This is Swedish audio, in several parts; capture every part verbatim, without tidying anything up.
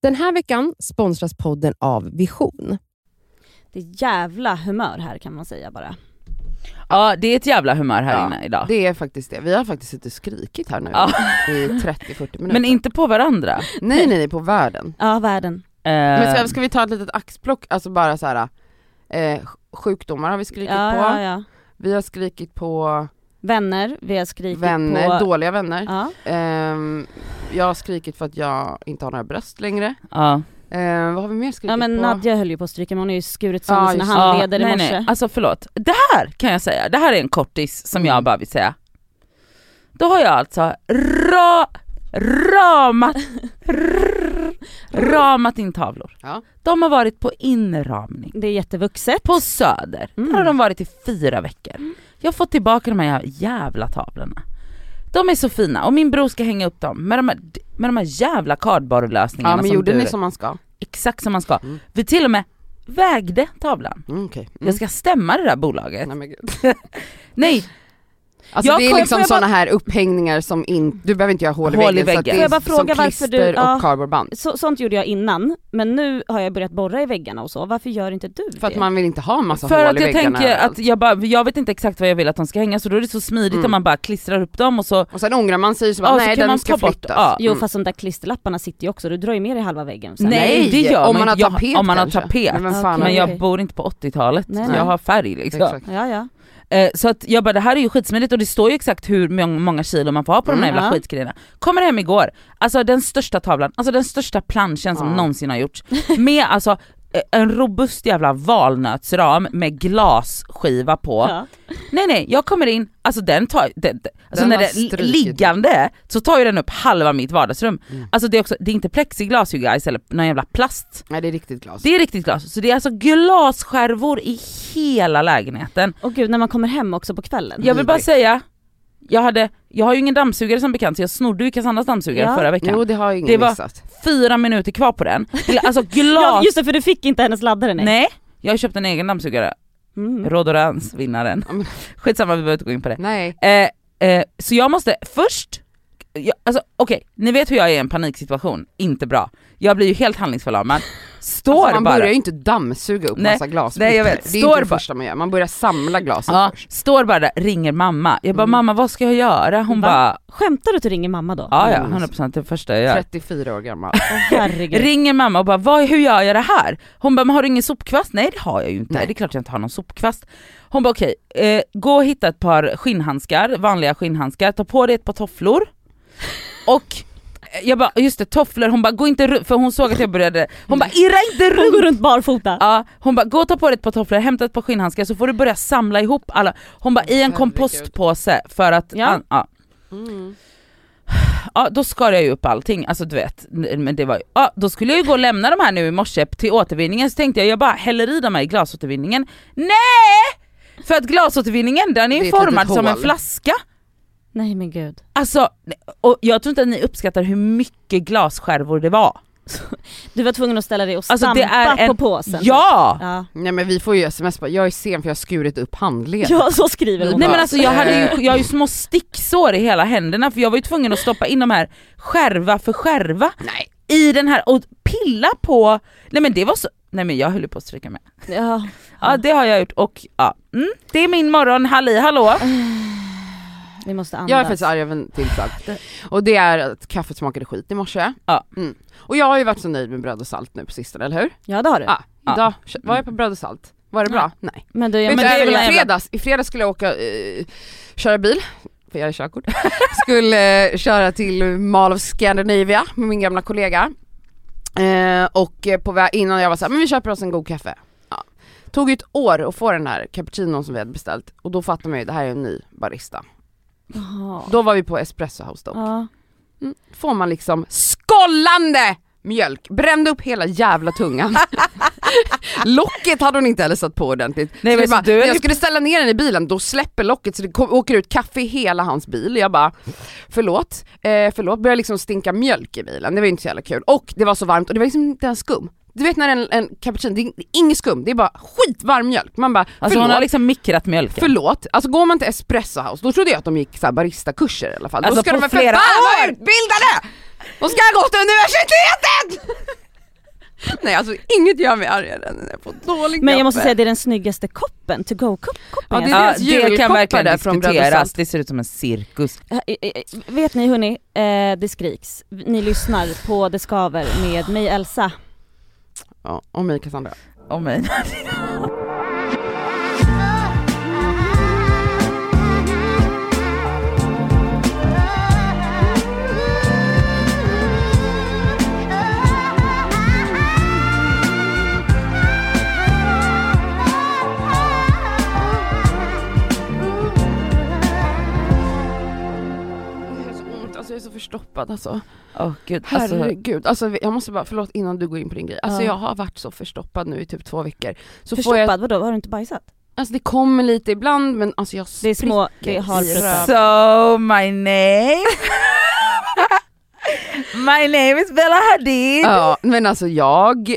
Den här veckan sponsras podden av Vision. Det är jävla humör här kan man säga bara. Ja, det är ett jävla humör här ja, inne idag. Det är faktiskt det. Vi har faktiskt suttit och skrikit här nu ja. i trettio till fyrtio minuter. Men inte på varandra. Nej, nej, på världen. Ja, världen. Uh, Men ska, ska vi ta ett litet axplock? Alltså bara så här. Eh, sjukdomar har vi skrikit ja, på. Ja, ja. Vi har skrikit på... Vänner, vi har skrikit vänner, på... dåliga vänner. Ja. Eh, jag har skrikit för att jag inte har några bröst längre. Ja. Eh, vad har vi mer skrikit Ja, men på? Nadja höll ju på att stryka, men hon har ju skurit sönder Ja, sina just- handleder ja, i nej, morse. nej. Alltså förlåt. Det här kan jag säga. Det här är en kortis som Mm. jag bara vill säga. Då har jag alltså ra, ramat r, ramat in tavlor. Ja. De har varit på inramning. Det är jättevuxet. På Söder. Mm. Där har de varit i fyra veckor. Jag har fått tillbaka de här jävla tavlorna. De är så fina. Och min bror ska hänga upp dem med de här, med de här jävla cardboardlösningarna. Ja, men som gjorde du, ni som man ska? Exakt som man ska. Mm. Vi till och med vägde tavlan. Mm, okay. mm. Jag ska stämma det där bolaget. Nej, men gud. Nej, Alltså Jag det är får- liksom får jag såna här upphängningar som in, du behöver inte göra hål i Hål i väggen, så att väggen. det Får är jag bara fråga som varför du- klister ja. och cardboardband. Så, sånt gjorde jag innan, men nu har jag börjat borra i väggarna och så. Varför gör inte du För att det? man vill inte ha en massa för hål att i jag väggarna tänker överallt. att jag, bara, jag vet inte exakt vad jag vill att de ska hänga, så då är det så smidigt Mm. att man bara klistrar upp dem och så... Och sen ångrar man sig så bara, Ja, så nej kan den man ska ta bort- flyttas. ja. Jo, Mm. fast de där klisterlapparna sitter ju också. Du drar ju med dig halva väggen. Sen. Nej, det gör om man man har inte. Jag- tapet om man har kanske. tapet. Men vem fan Okej. Men jag okej. bor inte på åttiotalet, Nej, så nej. jag har färg liksom. Exakt. Ja, ja. Eh, så att jag bara, det här är ju skitsmidigt och det står ju exakt hur många, många kilo man får ha på de här Mm, jävla ja. skitgrejerna. Kommer hem igår, alltså den största tavlan, alltså den största planschen som Ja. någonsin har gjorts. Med alltså eh, en robust jävla valnötsram med glasskiva på. Ja. Nej nej, jag kommer in, alltså den tar, den, den, alltså Den när har det är strukit. liggande så tar ju den upp halva mitt vardagsrum. Mm. Alltså det är också, det är inte plexiglas ju guys eller någon jävla plast. Nej, det är riktigt glas. Det är riktigt glas, så det är alltså glasskärvor i hela lägenheten. Och gud, när man kommer hem också på kvällen. Jag vill bara Vidrigt. säga, jag, hade, jag har ju ingen dammsugare som bekant, så jag snodde ju Cassandas dammsugare Ja. förra veckan. Jo, det har ju ingen Det var- missat. Fyra minuter kvar på den. Alltså Ja, glas... just det, för du fick inte hennes laddare. Nej. Nej, jag har köpt en egen dammsugare. Mm. Rodorans vinnaren. Ja, men- Skitsamma, vi behöver inte gå in på det. Nej. Eh, eh, så jag måste först, jag, alltså okej, ni vet hur jag är i en paniksituation, inte bra. Jag blir ju helt handlingsförlamad. Står Alltså, man bara, börjar ju inte dammsuga upp Nej, massa glas. nej, jag vet. Det är Står inte det bara- första man gör, man börjar samla glasen ja, först. står bara där, ringer mamma. Jag bara, Mm. mamma vad ska jag göra? Hon Va? bara, Skämtar du att du ringer mamma då? ja ja, Mm. hundra procent det första jag gör. trettiofyra år gammal. Åh, herregud. Ringer mamma och bara, vad, hur gör jag det här? Hon bara, men har du ingen sopkvast? Nej det har jag ju inte, Nej. det är klart jag inte har någon sopkvast. Hon bara okej, eh, gå och hitta ett par skinnhandskar, vanliga skinnhandskar, ta på dig ett par tofflor. Och jag bara, just det, tofflor, hon bara, gå inte runt, för hon såg att jag började, hon bara, irra inte Hon runt. går runt barfota. Ja, hon bara, gå och ta på dig ett par tofflor, hämta ett par skinnhandskar så får du börja samla ihop alla. Hon bara, i en Herregud. kompostpåse för att, Ja. an, ja. Mm. Ja, då skar jag ju upp allting, alltså du vet, men det var ju, ja, då skulle jag ju gå och lämna de här nu i morse till återvinningen, så tänkte jag, jag bara häller i dem här i glasåtervinningen. Nej! För att glasåtervinningen, den är Det ju är ett litet formad som en hål. flaska. Nej men gud. Alltså, och jag tror inte att ni uppskattar hur mycket glasskärvor det var. Du var tvungen att ställa dig och Alltså, stampa det är en- på påsen. Ja! Ja. Nej, men vi får ju sms på, jag är sen för jag har skurit upp handleden. Ja, så skriver hon. Nej men alltså jag hade ju, Eh. jag har ju små sticksår i hela händerna för jag var ju tvungen att stoppa in de här skärva för skärva Nej. i den här och pilla på, nej men det var så, nej men jag höll ju på att stryka med. Ja. Ja det har jag gjort och ja, mm, det är min morgon, halli hallå. Vi måste andas. Jag är faktiskt arg över en till sak. Och det är att kaffet smakade skit i morse. Ja. Mm. Och jag har ju varit så nöjd med bröd och salt nu på sistone, eller hur? Ja, det har du. Ja, Ja. idag var jag på bröd och salt. Var det bra? Nej. Men du, jag Vet men du, det är även väl i en fredags, i fredags skulle jag åka, eh, köra bil, för jag är körkort. Skulle eh, köra till Mall of Scandinavia med min gamla kollega. Eh, och eh, på väg innan jag var så här, men vi köper oss en god kaffe. Ja. Tog ju ett år att få den här cappuccino som vi hade beställt. Och då fattade man ju, det här är en ny barista. Jaha. Då var vi på Espresso House dock. Ja. Mm. Får man liksom skållande mjölk, brände upp hela jävla tungan. Locket hade hon inte heller satt på ordentligt. Nej, Så men det så bara, du är när jag ju- skulle ställa ner den i bilen, då släpper locket så det kom, åker ut kaffe i hela hans bil. Jag bara, förlåt, eh, förlåt, började liksom stinka mjölk i bilen. Det var inte så jävla kul. Och det var så varmt och det var liksom inte en skum. Du vet när en, en cappuccino, det är inget skum, det är bara skitvarm mjölk. Man bara, Alltså förlåt, hon har liksom mikrat mjölken. förlåt. Alltså går man till Espresso House, då trodde jag att de gick så här barista-kurser i alla fall. Alltså då ska på de väl för flera fan år. vara utbildade! De ska gå till universitetet! Nej alltså inget gör mig argare än när jag får dålig Men jag kaffe. måste säga det är den snyggaste koppen, to go koppen. Ja, det är Ja, deras det kan julkoppar verkligen där från Bröd och diskuteras, Salt. det ser ut som en cirkus. Äh, äh, äh, vet ni hörni, eh, det skriks. Ni lyssnar på Det skaver med mig Elsa. Ja, och mig Cassandra. Oh mig. Alltså jag är så förstoppad alltså. Åh gud, alltså, Herregud, alltså jag måste bara, förlåt innan du går in på din grej. Alltså Ja. jag har varit så förstoppad nu i typ två veckor. Så får Förstoppad, jag, vadå? Har du inte bajsat? alltså det kommer lite ibland men alltså jag Det är små, det spricker är halvfruttat. so my name My name is Bella Hadid. Ja, men alltså jag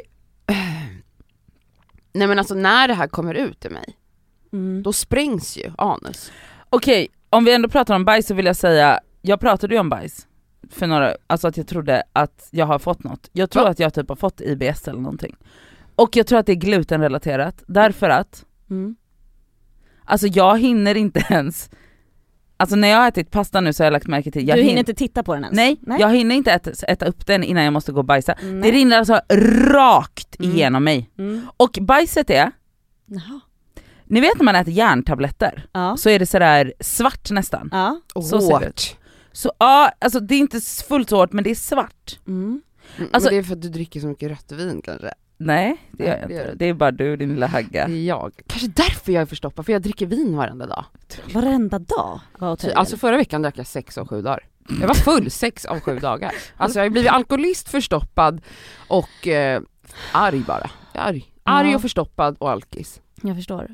nej men alltså när det här kommer ut i mig Mm. då sprängs ju anus. Okej, om vi ändå pratar om bajs så vill jag säga, jag pratade ju om bajs för några, alltså att jag trodde att jag har fått något. Jag tror Va? att jag typ har fått I B S eller någonting. Och jag tror att det är glutenrelaterat, därför att Mm. alltså jag hinner inte ens, alltså när jag har ätit pasta nu så har jag lagt märke till, jag Du hinner hin- inte titta på den ens? Nej, Nej. jag hinner inte äta, äta upp den innan jag måste gå och bajsa. Nej. Det rinner alltså rakt Mm. igenom mig. Mm. Och bajset är, Jaha. ni vet när man äter järntabletter Ja. så är det sådär svart nästan. Ja. Så ser det ut. Så ja, alltså det är inte fullt så hårt men det är svart. Mm. Mm, Alltså- men det är för att du dricker så mycket rött vin kanske. Nej, det gör jag det gör inte. det. Det är bara du, din lilla hagga. Det är jag. Kanske därför jag är förstoppad, för jag dricker vin varenda dag. Varenda dag var åt höjden. Alltså förra veckan drack jag sex av sju dagar. Jag var full sex av sju dagar. Alltså jag har blivit alkoholist, förstoppad och eh, arg bara. Jag är arg. Arg Ja. och förstoppad och alkis. Jag förstår.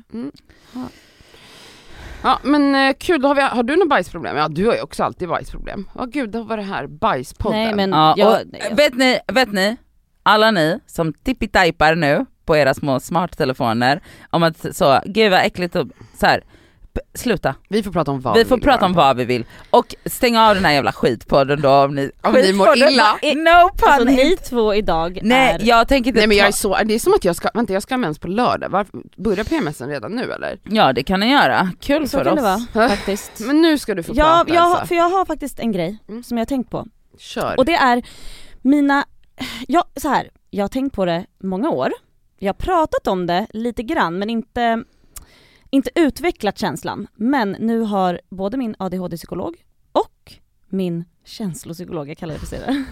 Ja men eh, kul, då har, vi, har du något bajsproblem? Ja du har ju också alltid bajsproblem. Ja gud, då var det här bajspodden. Nej men Ja, jag, och, vet, ni, vet ni, alla ni som tippi-tajpar nu på era små smarttelefoner om att så, gud vad äckligt och så här. p- sluta. Vi får prata om vad Vi får vill prata bara. om vad vi vill. Och stänga av den här jävla skitpodden då om ni, Om ni mår skitpodden, illa. No pun. alltså ni två idag Nej, är... jag tänker inte Nej men jag är ta- så, det är som att jag ska, vänta jag ska ha mens på lördag. Varför, börjar P M S:en redan nu eller? Ja det kan ni göra, kul Så för kan oss. det vara faktiskt. Men nu ska du få Ja, prata jag, Elsa. för jag har faktiskt en grej Mm. som jag har tänkt på. Kör. Och det är mina, ja så här, jag har tänkt på det många år. Jag har pratat om det lite grann men inte, inte utvecklat känslan. Men nu har både min A D H D-psykolog och min känslopsykolog, jag kallar det för det,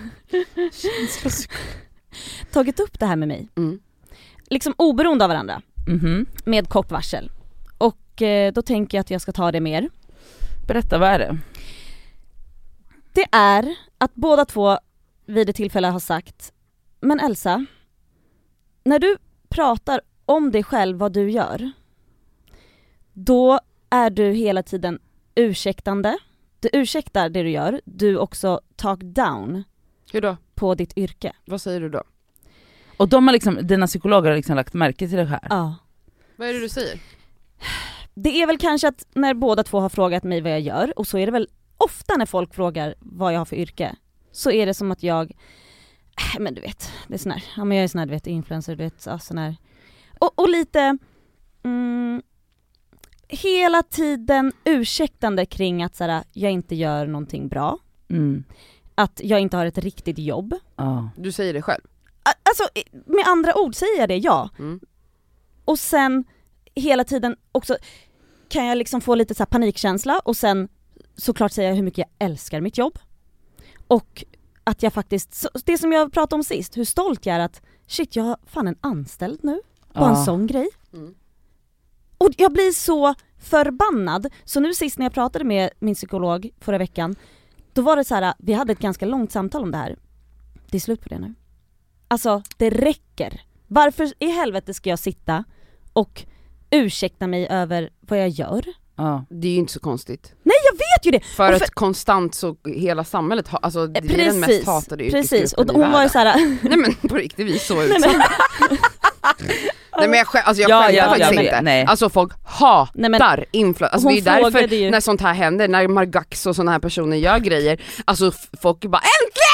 tagit upp det här med mig. Mm. Liksom oberoende av varandra, Mhm. med kort varsel. Och eh, då tänker jag att jag ska ta det mer. Berätta, vad är det? Det är att båda två vid ett tillfälle har sagt, men Elsa, när du pratar om dig själv, vad du gör, då är du hela tiden ursäktande. Du ursäktar det du gör, du också talk down Hur då? på ditt yrke. Vad säger du då? Och de har liksom, dina psykologer har liksom lagt märke till det här. Ja. Vad är det du säger? Det är väl kanske att när båda två har frågat mig vad jag gör, och så är det väl ofta när folk frågar vad jag har för yrke, så är det som att jag, äh, men du vet, det är sån här, ja men jag är sån här, du vet, influencer, du vet, ja, sån här. Och, och lite mm, hela tiden ursäktande kring att så här, jag inte gör någonting bra, Mm. att jag inte har ett riktigt jobb. Ja. Du säger det själv? A- Alltså med andra ord säger jag det, ja. Mm. Och sen hela tiden också kan jag liksom få lite så här panikkänsla och sen såklart säga hur mycket jag älskar mitt jobb. Och att jag faktiskt, så- det som jag pratade om sist, hur stolt jag är att shit, jag har fan en anställd nu på en Ja. sån grej. Mm. Och jag blir så förbannad. Så nu sist när jag pratade med min psykolog förra veckan, då var det så här, vi hade ett ganska långt samtal om det här. Det är slut på det nu. Alltså, det räcker. Varför i helvete ska jag sitta och ursäkta mig över vad jag gör? Ja. Det är ju inte så konstigt. Nej, jag vet ju det! För, Och för- att konstant så hela samhället, ha, alltså det är Precis, den mest hatade precis. Och yrkesgruppen i hon var ju världen. så här. Nej men på riktigt, vi är så Nej, utsatta. men, Nej men jag, skä- alltså jag Ja, skämtar ja, faktiskt jag vet, inte. nej. Alltså folk hatar Nej, men- influencer. Alltså hon det är därför frågade ju- när sånt här händer, när Margax och såna här personer gör grejer, alltså f- folk är bara äntligen!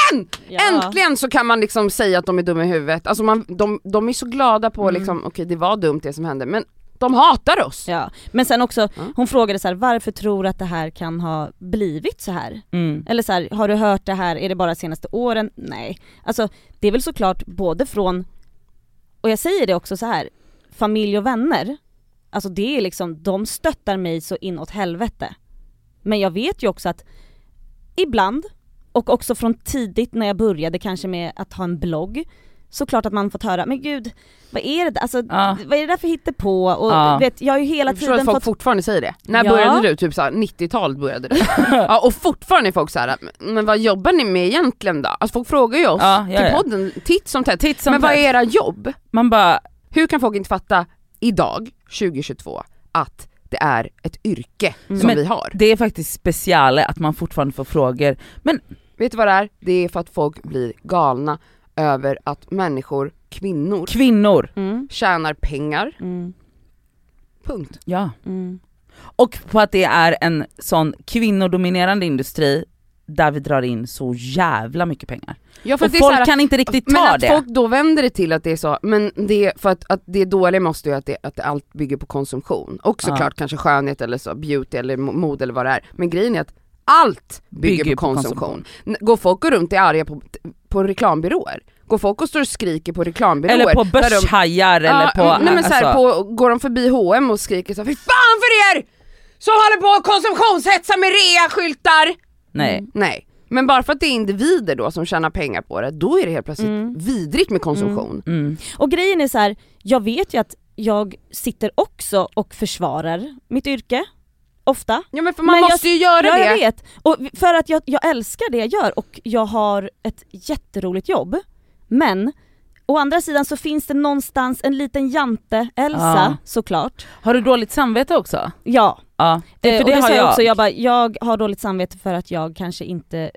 äntligen! Ja. Äntligen så kan man liksom säga att de är dumma i huvudet. Alltså man, de, de är så glada på Mm. liksom, okej okay, det var dumt det som hände, men de hatar oss. Ja. Men sen också, Mm. hon frågade så här, varför tror du att det här kan ha blivit så här? Mm. Eller så här, har du hört det här, är det bara de senaste åren? Nej. Alltså det är väl såklart både från, och jag säger det också så här, familj och vänner, alltså det är liksom, de stöttar mig så inåt helvete. Men jag vet ju också att ibland, och också från tidigt när jag började kanske med att ha en blogg, så klart att man fått höra, men gud, vad är det där? Alltså, Ja. vad är det där för hittepå? Och Ja. vet, jag har ju hela Jag förstår tiden att folk fått... fortfarande säger det. När Ja. började du? Typ såhär nittiotalet började du. Ja, och fortfarande är folk såhär, men vad jobbar ni med egentligen då? Alltså folk frågar ju oss Ja, ja, till ja. podden titt som tätt. Titt som Men vad tätt. är era jobb? Man bara, Hur kan folk inte fatta idag, tjugohundratjugotvå, att det är ett yrke Mm. som Men- vi har? det är faktiskt speciale att man fortfarande får frågor. Men Vet du vad det är? Det är för att folk blir galna över att människor, kvinnor, kvinnor, Mm, tjänar pengar. mm, Punkt. ja. mm. Och på att det är en sån kvinnodominerande industri där vi drar in så jävla mycket pengar. Ja, Och att det är folk så här- kan inte riktigt men ta att det. folk då vänder det till att det är så, men det för att, att det dåliga måste ju att, det, att allt bygger på konsumtion. Och såklart Ja. kanske skönhet eller så, beauty eller mode eller vad det är. Men grejen är att allt bygger, Bygger på, på konsumtion. N- Går folk och runt är arga på, på reklambyråer? Går folk och står och skriker på reklambyråer? Eller på där de- börshajar eller Ja, på... nej men så här, alltså, på, går de förbi H och M och skriker så här, fy fan för er! Som håller på att konsumtionshetsa med rea-skyltar! nej. Nej, men bara för att det är individer då som tjänar pengar på det, då är det helt plötsligt Mm. vidrigt med konsumtion. Mm. Och grejen är så här, jag vet ju att jag sitter också och försvarar mitt yrke, ofta. Ja men för man Men måste ju göra Ja, det. jag vet. Och för att jag, jag älskar det jag gör och jag har ett jätteroligt jobb. Men å andra sidan så finns det någonstans en liten jante, Elsa, Ja. såklart. Har du dåligt samvete också? Ja, Ja, det, eh, för och det, det har sa jag jag. också. Jag, bara, jag har dåligt samvete för att jag kanske inte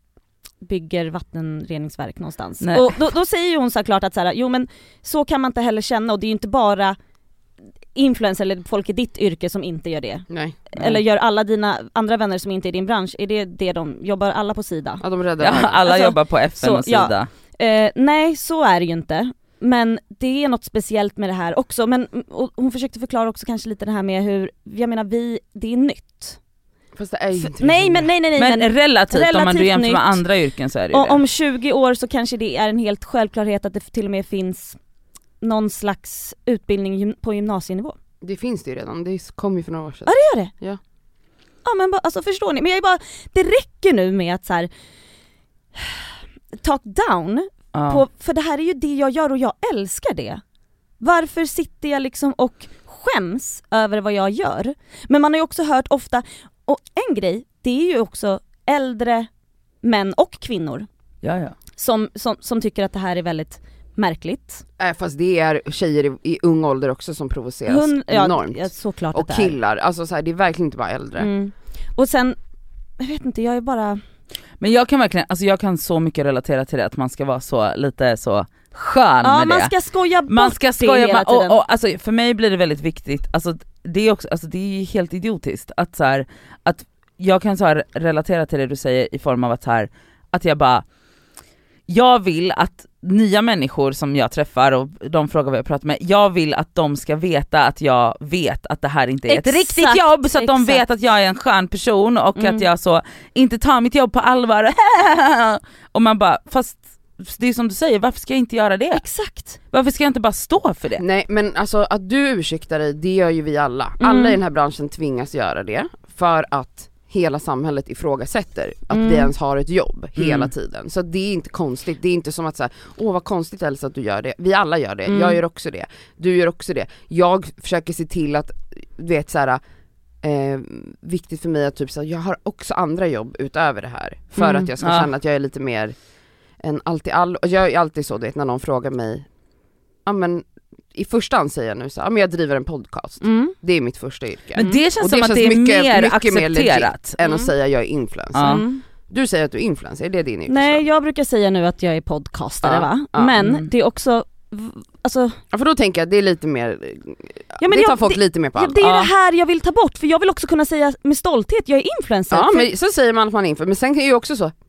bygger vattenreningsverk någonstans. Nej. Och då, då säger ju hon såklart att så här, jo men så kan man inte heller känna, och det är ju inte bara influencer eller folk i ditt yrke som inte gör det. Nej, Eller gör alla dina andra vänner som inte är i din bransch, är det det de jobbar alla på sida? ja, de räddar Ja, världen. alla Alltså, jobbar på F N så, och sida. Eh, nej, så är det ju inte. Men det är något speciellt med det här också. Men och hon försökte förklara också kanske lite det här med hur, jag menar vi, det är nytt. Fast det är ju inte Nej men nej nej nej. Men, men relativt, om man relativt du jämför nytt. med andra yrken så är det ju och, det. om tjugo år så kanske det är en helt självklarhet att det till och med finns någon slags utbildning gym- på gymnasienivå. Det finns det ju redan, det kom ju för några år sedan. Ja det gör det. Ja. Ja men bara, alltså förstår ni, men jag är bara, det räcker nu med att så här talk down. Ja. På, för det här är ju det jag gör och jag älskar det. Varför sitter jag liksom och skäms över vad jag gör? Men man har ju också hört ofta, och en grej, det är ju också äldre män och kvinnor Ja, ja. som, som, som tycker att det här är väldigt märkligt. Äh, fast det är tjejer i, i ung ålder också som provoceras Hund- ja, enormt. ja, såklart Och att det är. killar, alltså så här, det är verkligen inte bara äldre. Mm. Och sen, jag vet inte, jag är bara... Men jag kan verkligen, alltså jag kan så mycket relatera till det, att man ska vara så lite så skön Ja, med man det. ska skoja bort Man ska det skoja, hela man, tiden. och, och, alltså, för mig blir det väldigt viktigt, alltså, det är också, alltså, det är helt idiotiskt att, så här, att jag kan så här, relatera till det du säger i form av att, så här, att jag bara, jag vill att nya människor som jag träffar och de frågar vad jag pratar med, jag vill att de ska veta att jag vet att det här inte är Exakt, ett riktigt jobb, så att de exakt. vet att jag är en skön person och Mm. att jag så inte tar mitt jobb på allvar. Och man bara, fast det är som du säger, varför ska jag inte göra det? Exakt. Varför ska jag inte bara stå för det? Nej men alltså att du ursäktar dig, det gör ju vi alla. Mm. Alla i den här branschen tvingas göra det för att hela samhället ifrågasätter att Mm. vi ens har ett jobb hela Mm. tiden. Så det är inte konstigt, det är inte som att säga, åh vad konstigt Elsa att du gör det. Vi alla gör det, Mm. jag gör också det, du gör också det. Jag försöker se till att, du vet så här, eh, viktigt för mig att typ så här, jag har också andra jobb utöver det här. För Mm. att jag ska Ja. känna att jag är lite mer än alltid all. Och jag är alltid så, du vet när någon frågar mig, ja men i första hand säger jag nu så här, ja, men jag driver en podcast. Mm. Det är mitt första yrke. Men det känns Och som det att känns det är mycket- mer mycket mer accepterat. legit än att Mm. säga jag är influencer. Ja. Mm. Du säger att du är influencer, är det din yrke? Nej, jag brukar säga nu att jag är podcastare Ja, va? ja, men mm. det är också, alltså, Ja, för då tänker jag att det är lite mer, ja, men det tar jag, folk det, lite mer på ja, allvar. det är Ja. det här jag vill ta bort, för jag vill också kunna säga med stolthet, jag är influencer. Ja, För- men så säger man att man är influencer, men sen kan ju också så,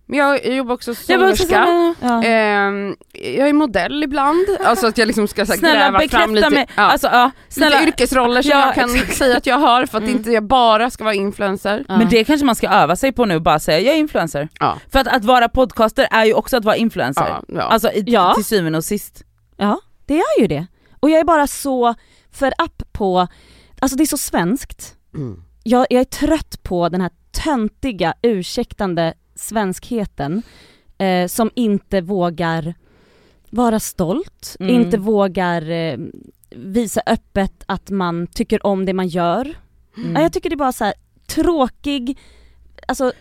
Men jag, jag jobbar också som Jag, också sångerska. Ja. Ehm, jag är modell ibland, alltså att jag liksom ska så här, snälla gräva fram lite, mig. ja, Alltså, ja, snälla. lite yrkesroller som Ja, jag kan exakt. säga att jag har för att Mm. inte jag bara ska vara influencer. Ja. Men det kanske man ska öva sig på nu, bara säga jag är influencer. Ja. För att, att vara podcaster är ju också att vara influencer. Ja, ja. Alltså i, Ja. till syvende och sist. Ja, det är ju det. Och jag är bara så för app på, alltså det är så svenskt. Mm. Jag, jag är trött på den här töntiga, ursäktande svenskheten eh, som inte vågar vara stolt, Mm. inte vågar eh, visa öppet att man tycker om det man gör. Mm. Ja, jag tycker det är bara så här tråkig, alltså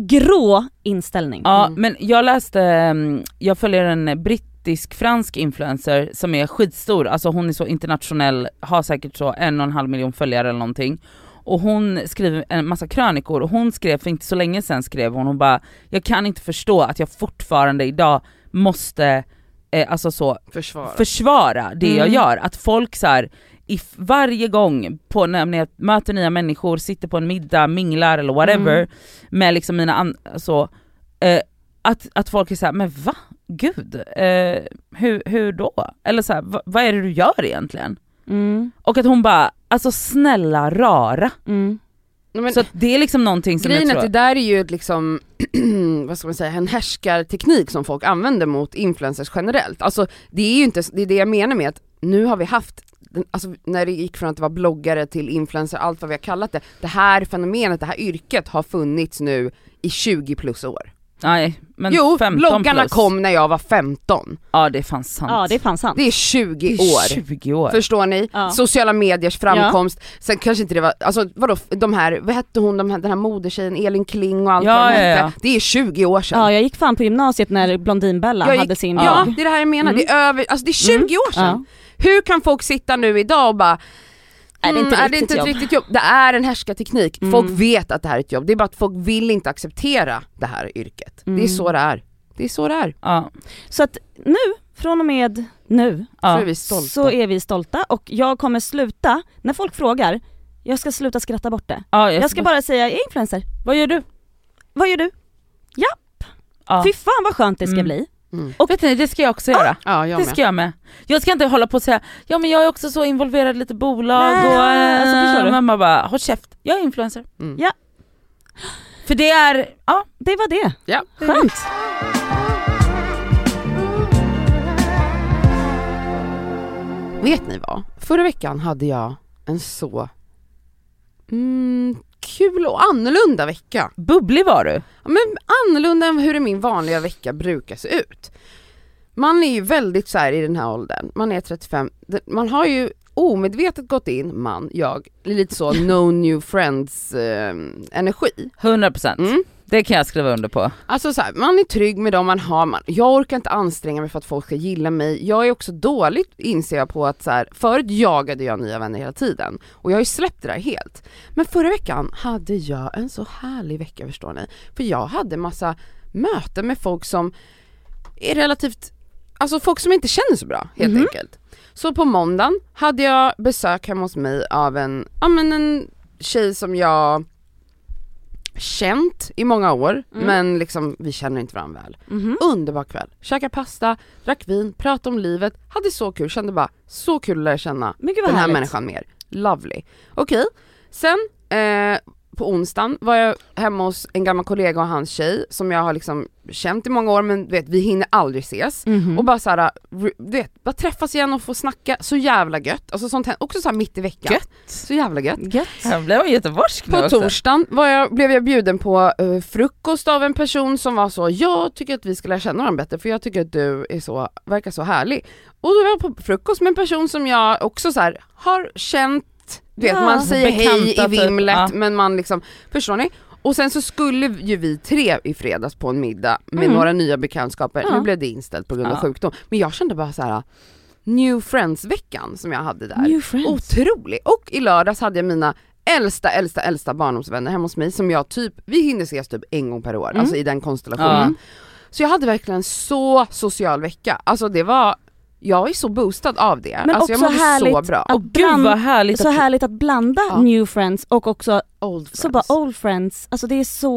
grå inställning. Ja, Mm. men jag läste, mm, jag följer en brittisk-fransk influencer som är skitstor, alltså hon är så internationell, har säkert så en och en halv miljon följare eller någonting. Och hon skriver en massa krönikor och hon skrev för inte så länge sedan skrev hon, hon bara, jag kan inte förstå att jag fortfarande idag måste eh, alltså så Försvara. försvara det jag Mm. gör. Att folk så här, if varje gång på, när jag möter nya människor, sitter på en middag, minglar eller whatever Mm. med liksom mina an- så, eh, att, att folk är såhär, men va? Gud, eh, hur, hur då? Eller så här, va, vad är det du gör egentligen? Mm. Och att hon bara, alltså snälla rara. Mm. Nej, men, Så att det är liksom någonting som grejen jag är tror... att det där är ju ett liksom, vad ska man säga, en härskarteknik som folk använder mot influencers generellt. Alltså det är ju inte, det är det jag menar med att nu har vi haft, alltså när det gick från att vara bloggare till influencer, allt vad vi har kallat det, det här fenomenet, det här yrket har funnits nu i tjugo plus år. Nej, men Jo, femton bloggarna plus. kom när jag var femton. Ja, det är fan sant. Ja, det är fan sant. Det är tjugo Det är år. tjugo år. Förstår ni? Ja. Sociala mediers framkomst, sen kanske inte det var, alltså vadå, de här, vad hette hon, de här, den här modetjejen, Elin Kling och allt Ja, vad de ja, hette. ja. Det är tjugo år sedan. Ja, jag gick fan på gymnasiet när Blondinbella Jag hade gick- sin Ja, blogg. det är det här jag menar, Mm. det är över, alltså det är tjugo Mm. år sedan. Ja. Hur kan folk sitta nu idag och bara Är det inte mm, är det riktigt inte ett jobb? riktigt jobb? Det är en härskarteknik. Mm. Folk vet att det här är ett jobb, det är bara att folk vill inte acceptera det här yrket. Det är Mm. så det är. Det är så det är. Ja, Så att nu, från och med nu, Så ja. är vi stolta. så är vi stolta och jag kommer sluta, när folk frågar, jag ska sluta skratta bort det. Ja, Jag ska bara säga, jag är influencer. Vad gör du? Vad gör du? Ja. Fy fan vad skönt det ska Mm. bli. Mm. Och vet ni, det ska jag också göra. Ja, jag Det med. ska jag med. Jag ska inte hålla på och säga, ja men jag är också så involverad i lite bolag Nej, och äh, alltså, förstår du? mamma bara, håll käft, jag är influencer. Mm. Ja. För det är, ja, Det var det. Ja. Skönt. Vet ni vad? Förra veckan hade jag en så mm, kul och annorlunda vecka. bubblig var du. Ja, men annorlunda än hur min vanliga vecka brukar se ut. Man är ju väldigt så här i den här åldern, man är trettiofem, det- man har ju omedvetet gått in, man, jag, lite så no new friends eh, energi. hundra procent. Mm. Det kan jag skriva under på. Alltså så här, man är trygg med dem man har, man, jag orkar inte anstränga mig för att folk ska gilla mig. Jag är också dåligt, inser jag på att så här, förut jagade jag nya vänner hela tiden och jag har ju släppt det där helt. Men förra veckan hade jag en så härlig vecka, förstår ni. För jag hade massa möten med folk som är relativt, alltså folk som inte känner så bra helt Mhm. enkelt. Så på måndagen hade jag besök hemma hos mig av en, ja men en tjej som jag känt i många år, Mm. men liksom vi känner inte varandra väl. Mhm. Underbar kväll, käka pasta, drack vin, pratade om livet, hade så kul, kände bara så kul att lära känna Men gud vad den här härligt. människan mer. Lovely. Okej, sen eh, på onsdagen var jag hemma hos en gammal kollega och hans tjej som jag har liksom känt i många år, men du vet, vi hinner aldrig ses. Mhm. Och bara såhär, du vet, bara träffas igen och få snacka, så jävla gött. Alltså sånt här, också så här mitt i veckan. Gött. Så jävla gött. Gött. Jag blev göteborgsk nu På också. torsdagen var jag, blev jag bjuden på uh, frukost av en person som var så, jag tycker att vi ska lära känna varandra bättre för jag tycker att du är så, verkar så härlig. Och då var jag på frukost med en person som jag också så här har känt, du vet, Ja. man säger hej Bekanta i typ, vimlet ja. men man liksom, förstår ni? Och sen så skulle ju vi tre i fredags på en middag med Mm. några nya bekantskaper. Ja. Nu blev det inställt på grund av Ja. sjukdom. Men jag kände bara så här: New Friends-veckan som jag hade där. New friends. Otrolig. Och i lördags hade jag mina äldsta, äldsta, äldsta barndomsvänner hemma hos mig som jag typ, vi hinner ses typ en gång per år, Mm. alltså i den konstellationen. Så jag hade verkligen en så social vecka. Alltså det var, jag är så boostad av det. Men alltså jag också mådde så härligt bra. att Och gud bland- vad härligt Så att... härligt att blanda Ja. new friends och också Old friends. så bara old friends. Alltså det är så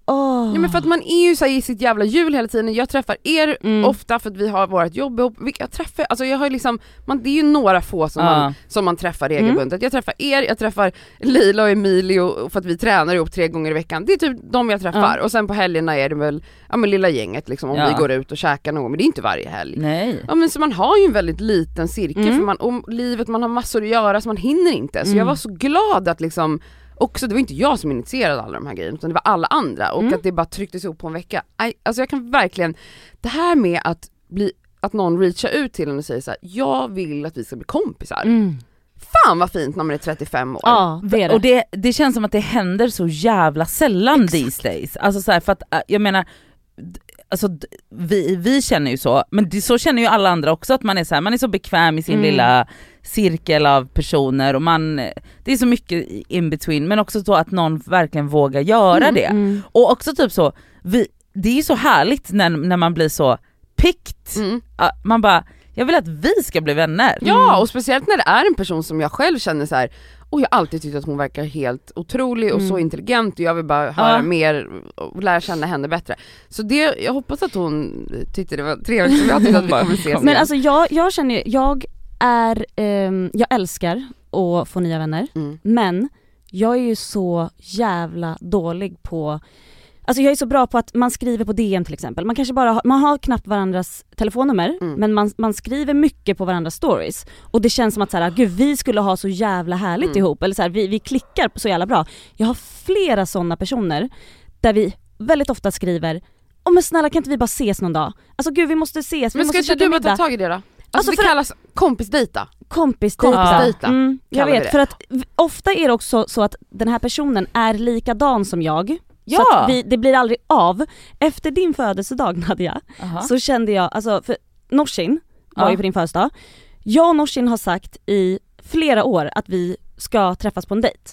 Oh. Ja, men för att man är ju så här i sitt jävla hjul hela tiden. Jag träffar er Mm. ofta för att vi har vårt jobb ihop. Jag träffar, alltså jag har ju liksom, man, det är ju några få som, Ja. man, som man träffar regelbundet. Mm. Jag träffar er, jag träffar Lila och Emilio för att vi tränar ihop tre gånger i veckan. Det är typ de jag träffar. Ja. Och sen på helgerna är det väl, ja men lilla gänget liksom, om Ja. vi går ut och käkar någon. Men det är inte varje helg. Nej. Ja men så man har ju en väldigt liten cirkel Mm. för man, om livet, man har massor att göra så man hinner inte. Så Mm. jag var så glad att liksom också, det var inte jag som initierade alla de här grejerna utan det var alla andra och Mm. att det bara trycktes ihop på en vecka. I, alltså jag kan verkligen, det här med att bli, att någon reachar ut till en och säger så här: jag vill att vi ska bli kompisar. Mm. Fan vad fint när man är trettiofem år. Ja, det är det. Och det, det känns som att det händer så jävla sällan these days. Alltså så här, för att äh, jag menar d- alltså, d- vi, vi känner ju så, men det, så känner ju alla andra också, att man är så här, man är så bekväm i sin Mm. lilla cirkel av personer och man, det är så mycket in between, men också så att någon verkligen vågar göra Mm, det. Mm. Och också typ så, vi, det är ju så härligt när, när man blir så picked. Mm. Ja, man bara, jag vill att vi ska bli vänner. Ja, och speciellt när det är en person som jag själv känner så här. Och jag har alltid tyckt att hon verkar helt otrolig och Mm. så intelligent och jag vill bara höra Ja. mer och lära känna henne bättre. Så det, jag hoppas att hon tyckte det var trevligt, så jag tyckte att vi kommer ses Men igen. alltså jag, jag känner ju, jag är, ehm, jag älskar att få nya vänner, Mm. men jag är ju så jävla dålig på, alltså jag är så bra på att man skriver på D M till exempel, man kanske bara har, man har knappt varandras telefonnummer, Mm. men man, man skriver mycket på varandras stories och det känns som att så här, gud vi skulle ha så jävla härligt Mm. ihop, eller så här, vi, vi klickar så jävla bra. Jag har flera sådana personer där vi väldigt ofta skriver, åh men snälla kan inte vi bara ses någon dag? Alltså gud vi måste ses, vi Men ska måste inte käka du bara middag. ta tag i det då? Alltså, Alltså det för- kallas kompisdejta. Kompisdejta. Kompisdejta, Mm, jag kallar vi vet, det. för att v- ofta är det också så att den här personen är likadan som jag. Så Ja. att vi, det blir aldrig av. Efter din födelsedag Nadia, Aha. så kände jag, alltså för Norsin var Ja. ju på din födelsedag. Jag och Norsin har sagt i flera år att vi ska träffas på en dejt.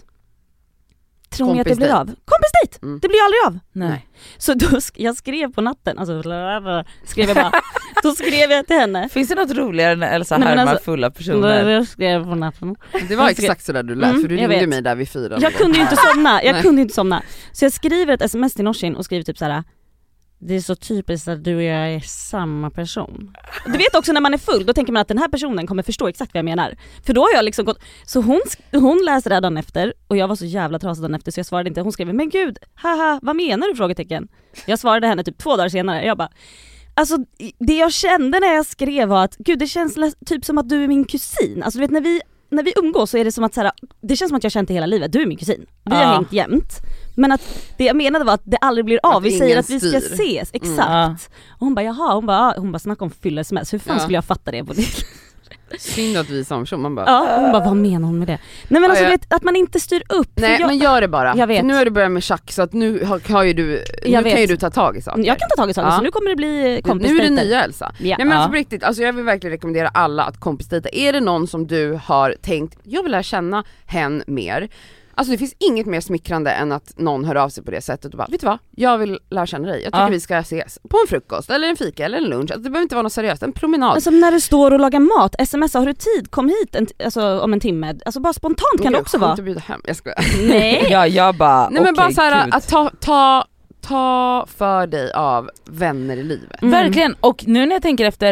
Tror ni att det blir av? Kompisdejt! Mm. Det blir ju aldrig av. Nej. Så då sk- jag skrev på natten, alltså skrev jag bara, då skrev jag till henne. Finns det något roligare än Elsa Nej, men härmar alltså- fulla personer? Jag skrev på natten. Det var Jag skrev- exakt så där du lät, Mm, för du jag ringde vet. mig där vid fyra. Jag kunde ju inte somna, jag Nej. kunde ju inte somna. Så jag skriver ett sms till Norsin och skriver typ så här: det är så typiskt att du och jag är samma person. Du vet också när man är full, då tänker man att den här personen kommer förstå exakt vad jag menar. För då har jag liksom gått, så hon, sk- hon läste det dagen efter och jag var så jävla trasig dagen efter så jag svarade inte. Hon skrev, men gud, haha, vad menar du? Frågetecken. Jag svarade henne typ två dagar senare, jag bara, alltså det jag kände när jag skrev var att gud det känns lä- typ som att du är min kusin. Alltså du vet när vi när vi umgås så är det som att så här, det känns som att jag känt det hela livet, du är min kusin. Vi har Ja. hängt jämt. Men att det jag menade var att det aldrig blir av, Att vi säger ingen att vi ska styr. ses, Mm. exakt. Och hon bara jaha, hon bara, hon bara snacka om fylla sms, hur fan Ja. skulle jag fatta det på det? Synd att vi är samma person, man bara Ja, hon bara vad menar hon med det? Nej men alltså Ja, du ja. vet, att man inte styr upp. för nej jag, men gör det bara. Jag vet. För nu har du börjat med schack så att nu har, har ju du, nu Jag kan ju vet. du ta tag i saker. jag kan ta tag i saker, Ja. så nu kommer det bli Nu är kompisdejter. det nya Elsa. Ja. Nej men alltså Ja. på riktigt, alltså jag vill verkligen rekommendera alla att kompisdejta. Är det någon som du har tänkt, jag vill lära känna hen mer. Alltså det finns inget mer smickrande än att någon hör av sig på det sättet och bara, vet du vad? Jag vill lära känna dig. Jag tycker Ja. vi ska ses på en frukost eller en fika eller en lunch. Alltså det behöver inte vara något seriöst, en promenad. Alltså när du står och lagar mat, smsa, har du tid? Kom hit en t- alltså, om en timme. Alltså bara spontant kan det också vara. Inte bjuda hem, jag skojar. Nej. Ja, jag bara, Nej men bara okej, så här, gud. att ta, ta, ta för dig av vänner i livet. Mm. Verkligen, och nu när jag tänker efter,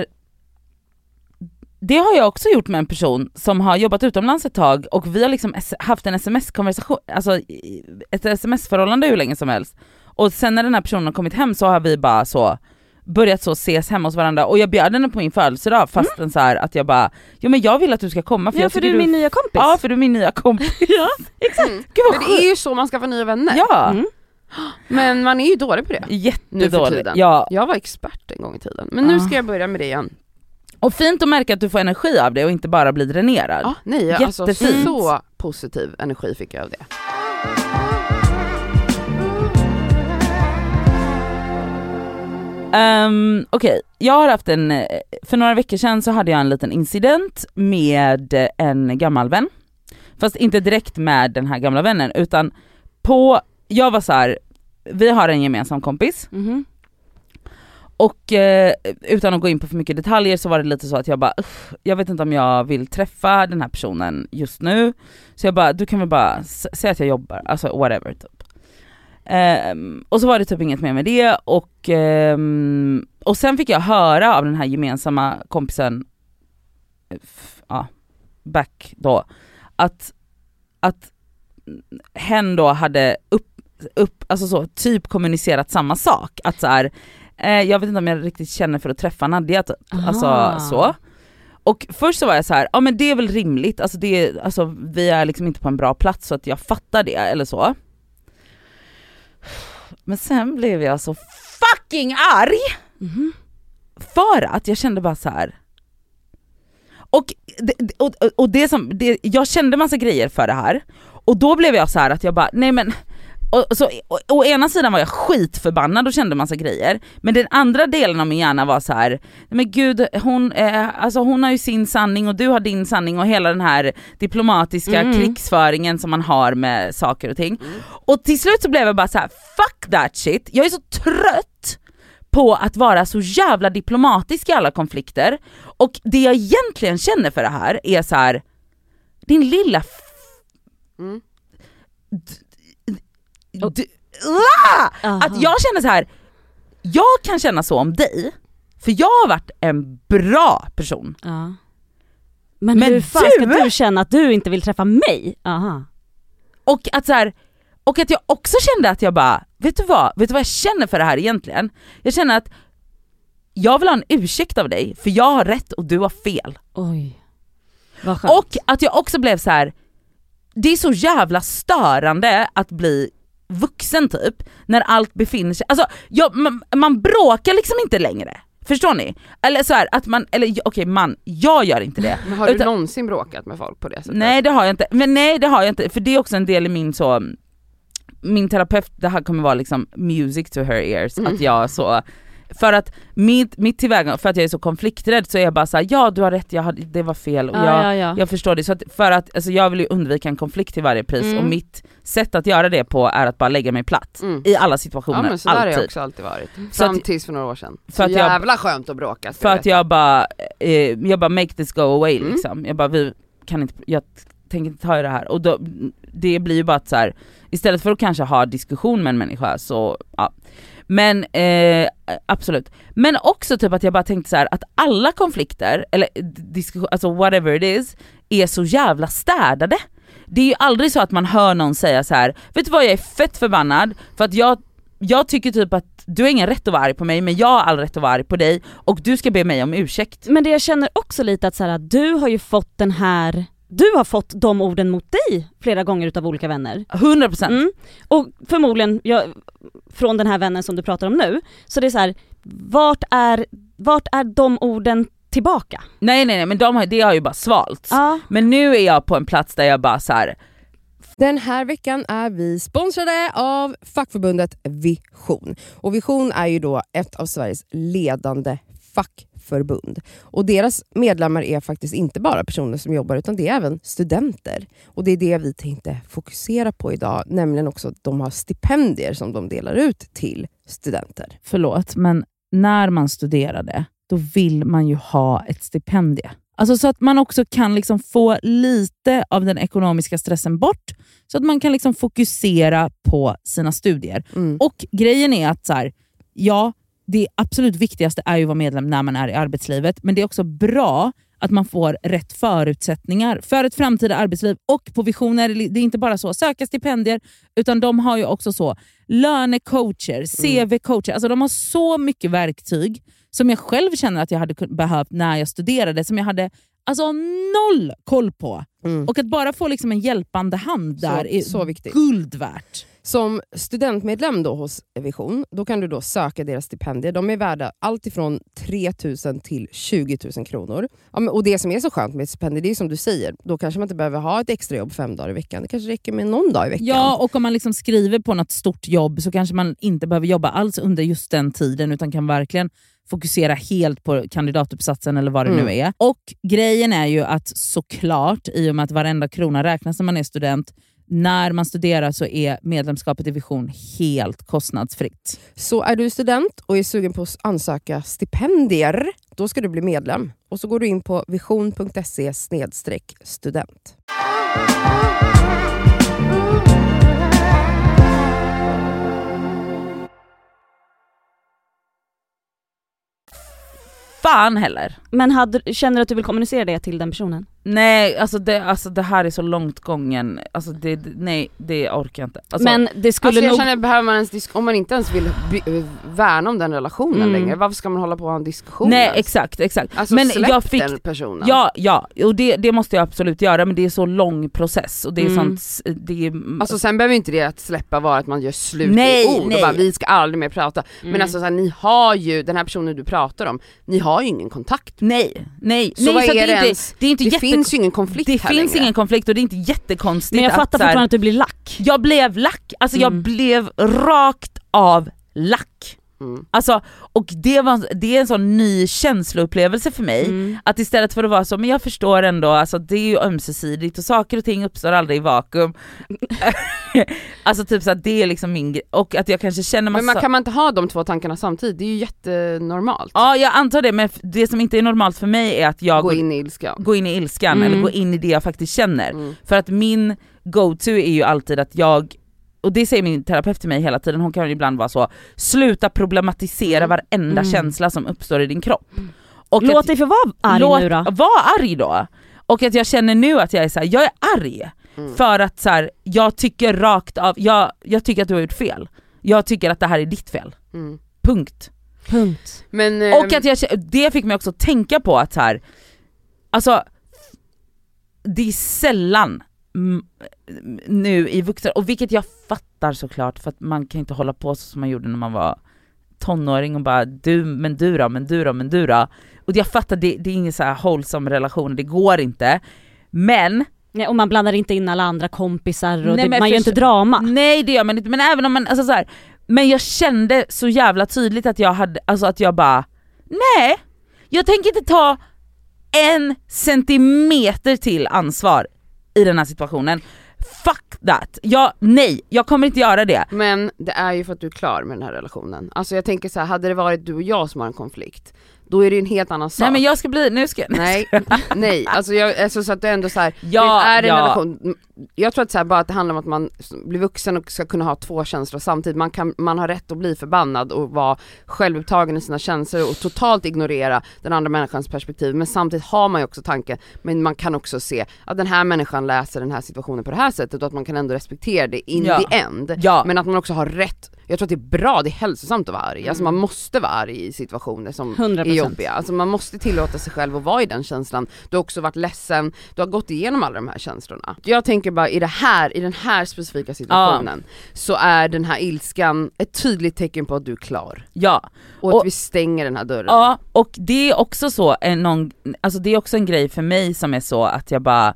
det har jag också gjort med en person som har jobbat utomlands ett tag och vi har liksom s- haft en sms-konversation, alltså i- ett sms-förhållande hur länge som helst. Och sen när den här personen har kommit hem så har vi bara så börjat så ses hemma hos varandra och jag bjöd henne på min födelsedag fast mm. så här att jag bara, jo men jag vill att du ska komma för Ja jag för tycker du är min nya kompis. Ja för du är min nya kompis. Ja, exakt. Mm. Gud vad Men det är ju så man ska få nya vänner. Ja, Mm. Men man är ju dålig på det. Nu för jättedåligt. tiden. Ja. Jag var expert en gång i tiden. Men nu Ah. ska jag börja med det igen. Och fint att märka att du får energi av det och inte bara blir dränerad. Ja, nej, alltså Jättefint. så positiv energi fick jag av det. Um, Okej, jag har haft en, för några veckor sedan så hade jag en liten incident med en gammal vän. Fast inte direkt med den här gamla vännen utan på, jag var så här, vi har en gemensam kompis Mhm. och eh, utan att gå in på för mycket detaljer så var det lite så att jag bara, "Uff, jag vet inte om jag vill träffa den här personen just nu. Så jag bara, du kan väl bara s- säga att jag jobbar, alltså whatever typ. Um, och så var det typ inget mer med det och, um, och sen fick jag höra av den här gemensamma kompisen f- ja, back då att, att hen då hade upp, upp, alltså så, typ kommunicerat samma sak, att så här, eh, jag vet inte om jag riktigt känner för att träffa Nadia typ. Alltså så. Och först så var jag så här, ja men det är väl rimligt, alltså, det, alltså vi är liksom inte på en bra plats så att jag fattar det eller så. Men sen blev jag så fucking arg mm-hmm. för att jag kände bara så här. Och, och, och det som, det, jag kände massa grejer för det här och då blev jag så här att jag bara, nej men och, så, och, å ena sidan var jag skitförbannad och kände massa grejer, men den andra delen av min hjärna var så här, men gud hon, eh, alltså hon har ju sin sanning och du har din sanning och hela den här diplomatiska mm. krigsföringen som man har med saker och ting. Mm. Och till slut så blev jag bara så här, fuck that shit, jag är så trött på att vara så jävla diplomatisk i alla konflikter och det jag egentligen känner för det här är så här, din lilla f- mm. d- Du, uh, att jag känner så här, jag kan känna så om dig för jag har varit en bra person. Uh. Men, Men hur fan du, ska du känna att du inte vill träffa mig? Aha. Och att så här, och att jag också kände att jag bara, vet du vad? Vet du vad jag känner för det här egentligen? Jag känner att jag vill ha en ursäkt av dig för jag har rätt och du har fel. Oj. Vad skönt. Och att jag också blev så här, det är så jävla störande att bli vuxen typ när allt befinner sig, alltså jag, man, man bråkar liksom inte längre, förstår ni? Eller så här, att man, eller okej okay, man, jag gör inte det. Men har du utan, någonsin bråkat med folk på det sättet? Nej det har jag inte, men nej det har jag inte, för det är också en del i min så, min terapeut, det här kommer vara liksom music to her ears, mm. att jag så, för att mitt, mitt tillvägagång, för att jag är så konflikträdd så är jag bara så här, ja du har rätt, jag hade, det var fel och ja, jag, ja, ja. jag förstår det, så att, för att alltså, jag vill ju undvika en konflikt till varje pris mm. och mitt sätt att göra det på är att bara lägga mig platt mm. i alla situationer, ja, men så alltid. Där har jag också alltid varit, fram tills för några år sedan. Så, så att jävla jag, skönt att bråka. För att jag bara, eh, jag bara make this go away mm. liksom, jag bara vi kan inte, jag tänker inte ta i det här och då, det blir ju bara att så här, istället för att kanske ha diskussion med en människa så, ja. Men eh, absolut. Men också typ att jag bara tänkte så här att alla konflikter eller diskussion, alltså whatever it is, är så jävla städade. Det är ju aldrig så att man hör någon säga så här, vet du vad, jag är fett förbannad för att jag jag tycker typ att du har ingen rätt att vara arg på mig men jag har all rätt att vara arg på dig och du ska be mig om ursäkt. Men det jag känner också lite att så här, du har ju fått den här Du har fått de orden mot dig flera gånger utav olika vänner. hundra procent. Mm. Och förmodligen jag, från den här vännen som du pratar om nu. Så det är så här, vart är, vart är de orden tillbaka? Nej nej nej, men de har, det har ju bara svalt. Ja. Men nu är jag på en plats där jag bara så här. Den här veckan är vi sponsrade av fackförbundet Vision. Och Vision är ju då ett av Sveriges ledande fackförbund. Och deras medlemmar är faktiskt inte bara personer som jobbar utan det är även studenter. Och det är det vi tänkte fokusera på idag. Nämligen också att de har stipendier som de delar ut till studenter. Förlåt, men när man studerade då vill man ju ha ett stipendie. Alltså så att man också kan liksom få lite av den ekonomiska stressen bort. Så att man kan liksom fokusera på sina studier. Mm. Och grejen är att så här, ja, det absolut viktigaste är ju att vara medlem när man är i arbetslivet. Men det är också bra att man får rätt förutsättningar för ett framtida arbetsliv. Och på Vision är det, det är inte bara så söka stipendier, utan de har ju också så lönecoacher, C V-coacher. Alltså de har så mycket verktyg som jag själv känner att jag hade behövt när jag studerade, som jag hade alltså noll koll på. Mm. Och att bara få liksom en hjälpande hand där så, är så viktigt. Guld värt. Som studentmedlem då hos Vision, då kan du då söka deras stipendier. De är värda allt ifrån tre tusen till tjugo tusen kronor. Ja, men, och det som är så skönt med ett stipendier, det är som du säger, då kanske man inte behöver ha ett extra jobb fem dagar i veckan. Det kanske räcker med någon dag i veckan. Ja, och om man liksom skriver på något stort jobb så kanske man inte behöver jobba alls under just den tiden, utan kan verkligen fokusera helt på kandidatuppsatsen eller vad det mm. nu är. Och grejen är ju att såklart, i och med att varenda krona räknas när man är student, när man studerar så är medlemskapet i Vision helt kostnadsfritt. Så är du student och är sugen på att ansöka stipendier, då ska du bli medlem. Och så går du in på vision punkt se snedstreck student. fan heller. Men hade, känner du att du vill kommunicera det till den personen? Nej, alltså det, alltså det här är så långt gången. Alltså det, nej, det orkar jag inte. Alltså, men det skulle alltså jag nog... känner, behöver man ens disk- om man inte ens vill by- värna om den relationen Mm. längre, varför ska man hålla på och ha en diskussion? nej, ens? exakt, exakt. Alltså men släpp jag fick, den personen. ja, ja, och det, det måste jag absolut göra, men det är så lång process och det är Mm. sånt, det är, Alltså sen behöver inte det att släppa vara att man gör slut Nej, i ord nej. och bara, vi ska aldrig mer prata. Mm. Men alltså så här, ni har ju, den här personen du pratar om, ni har ju ingen kontakt. nej, nej, Så nej, vad så är att det, det är inte, ens? det är inte Det jätte, finns ju ingen konflikt det här finns längre. ingen konflikt och det är inte jättekonstigt. Men jag att, fattar så här, fortfarande att du blir lack. jag blev lack, alltså jag Mm. blev rakt av lack. Mm. Alltså, och det, var, det är en sån ny känsloupplevelse för mig. Mm. Att istället för att vara så, men jag förstår ändå, alltså det är ju ömsesidigt och saker och ting uppstår aldrig i vakuum. Alltså typ så att det är liksom min grej, och att jag kanske känner massa... Men man kan man inte ha de två tankarna samtidigt? Det är ju jättenormalt. Ja, jag antar det, men det som inte är normalt för mig är att jag Gå går, in i ilskan. går in i ilskan Mm. eller går in i det jag faktiskt känner. Mm. För att min go-to är ju alltid att jag, och det säger min terapeut till mig hela tiden, hon kan ibland vara så, sluta problematisera Mm. varenda Mm. känsla som uppstår i din kropp. Och Låt att, dig få vara arg låt, nu då. var arg då. Och att jag känner nu att jag är så här, jag är arg. Mm. För att så här, jag tycker rakt av, jag, jag tycker att du har gjort fel. Jag tycker att det här är ditt fel. Mm. Punkt. Punkt. Men, eh, Och att jag, det fick mig också tänka på att så här, alltså det är sällan mm, nu i vuxen, och vilket jag fattar såklart, för att man kan inte hålla på så som man gjorde när man var tonåring och bara du, men du då, men du då, men du då. Och jag fattar, det, det är ingen så här wholesome relation, det går inte. Men Nej, och man blandar inte in alla andra kompisar och Nej, det, men man gör för- inte drama. nej det gör man inte, men även om man, alltså så här, men jag kände så jävla tydligt att jag hade, alltså att jag bara, nej, jag tänker inte ta en centimeter till ansvar i den här situationen. Fuck that. Jag, nej, jag kommer inte göra det. men det är ju för att du är klar med den här relationen. Alltså jag tänker så här, hade det varit du och jag som har en konflikt, då är det en helt annan sak. Nej men jag ska bli, nu ska jag, Nej, nej, alltså, jag, alltså så att det är ändå så här, Ja, det är en ja. relation. Jag tror att så här, bara att det handlar om att man blir vuxen och ska kunna ha två känslor samtidigt. Man, kan, man har rätt att bli förbannad och vara självupptagen i sina känslor och totalt ignorera den andra människans perspektiv, men samtidigt har man ju också tanken, men man kan också se att den här människan läser den här situationen på det här sättet och att man kan ändå respektera det in Ja. the end, Ja. men att man också har rätt. Jag tror att det är bra, det är hälsosamt att vara arg. Alltså man måste vara arg i situationer som hundra är procent. jobbiga. Alltså man måste tillåta sig själv att vara i den känslan. Du har också varit ledsen, du har gått igenom alla de här känslorna. Jag tänker bara i det här, i den här specifika situationen, ja. så är den här ilskan ett tydligt tecken på att du är klar. Ja. Och att Och- vi stänger den här dörren. Ja, och det är också så en, någon, alltså det är också en grej för mig som är så att jag bara,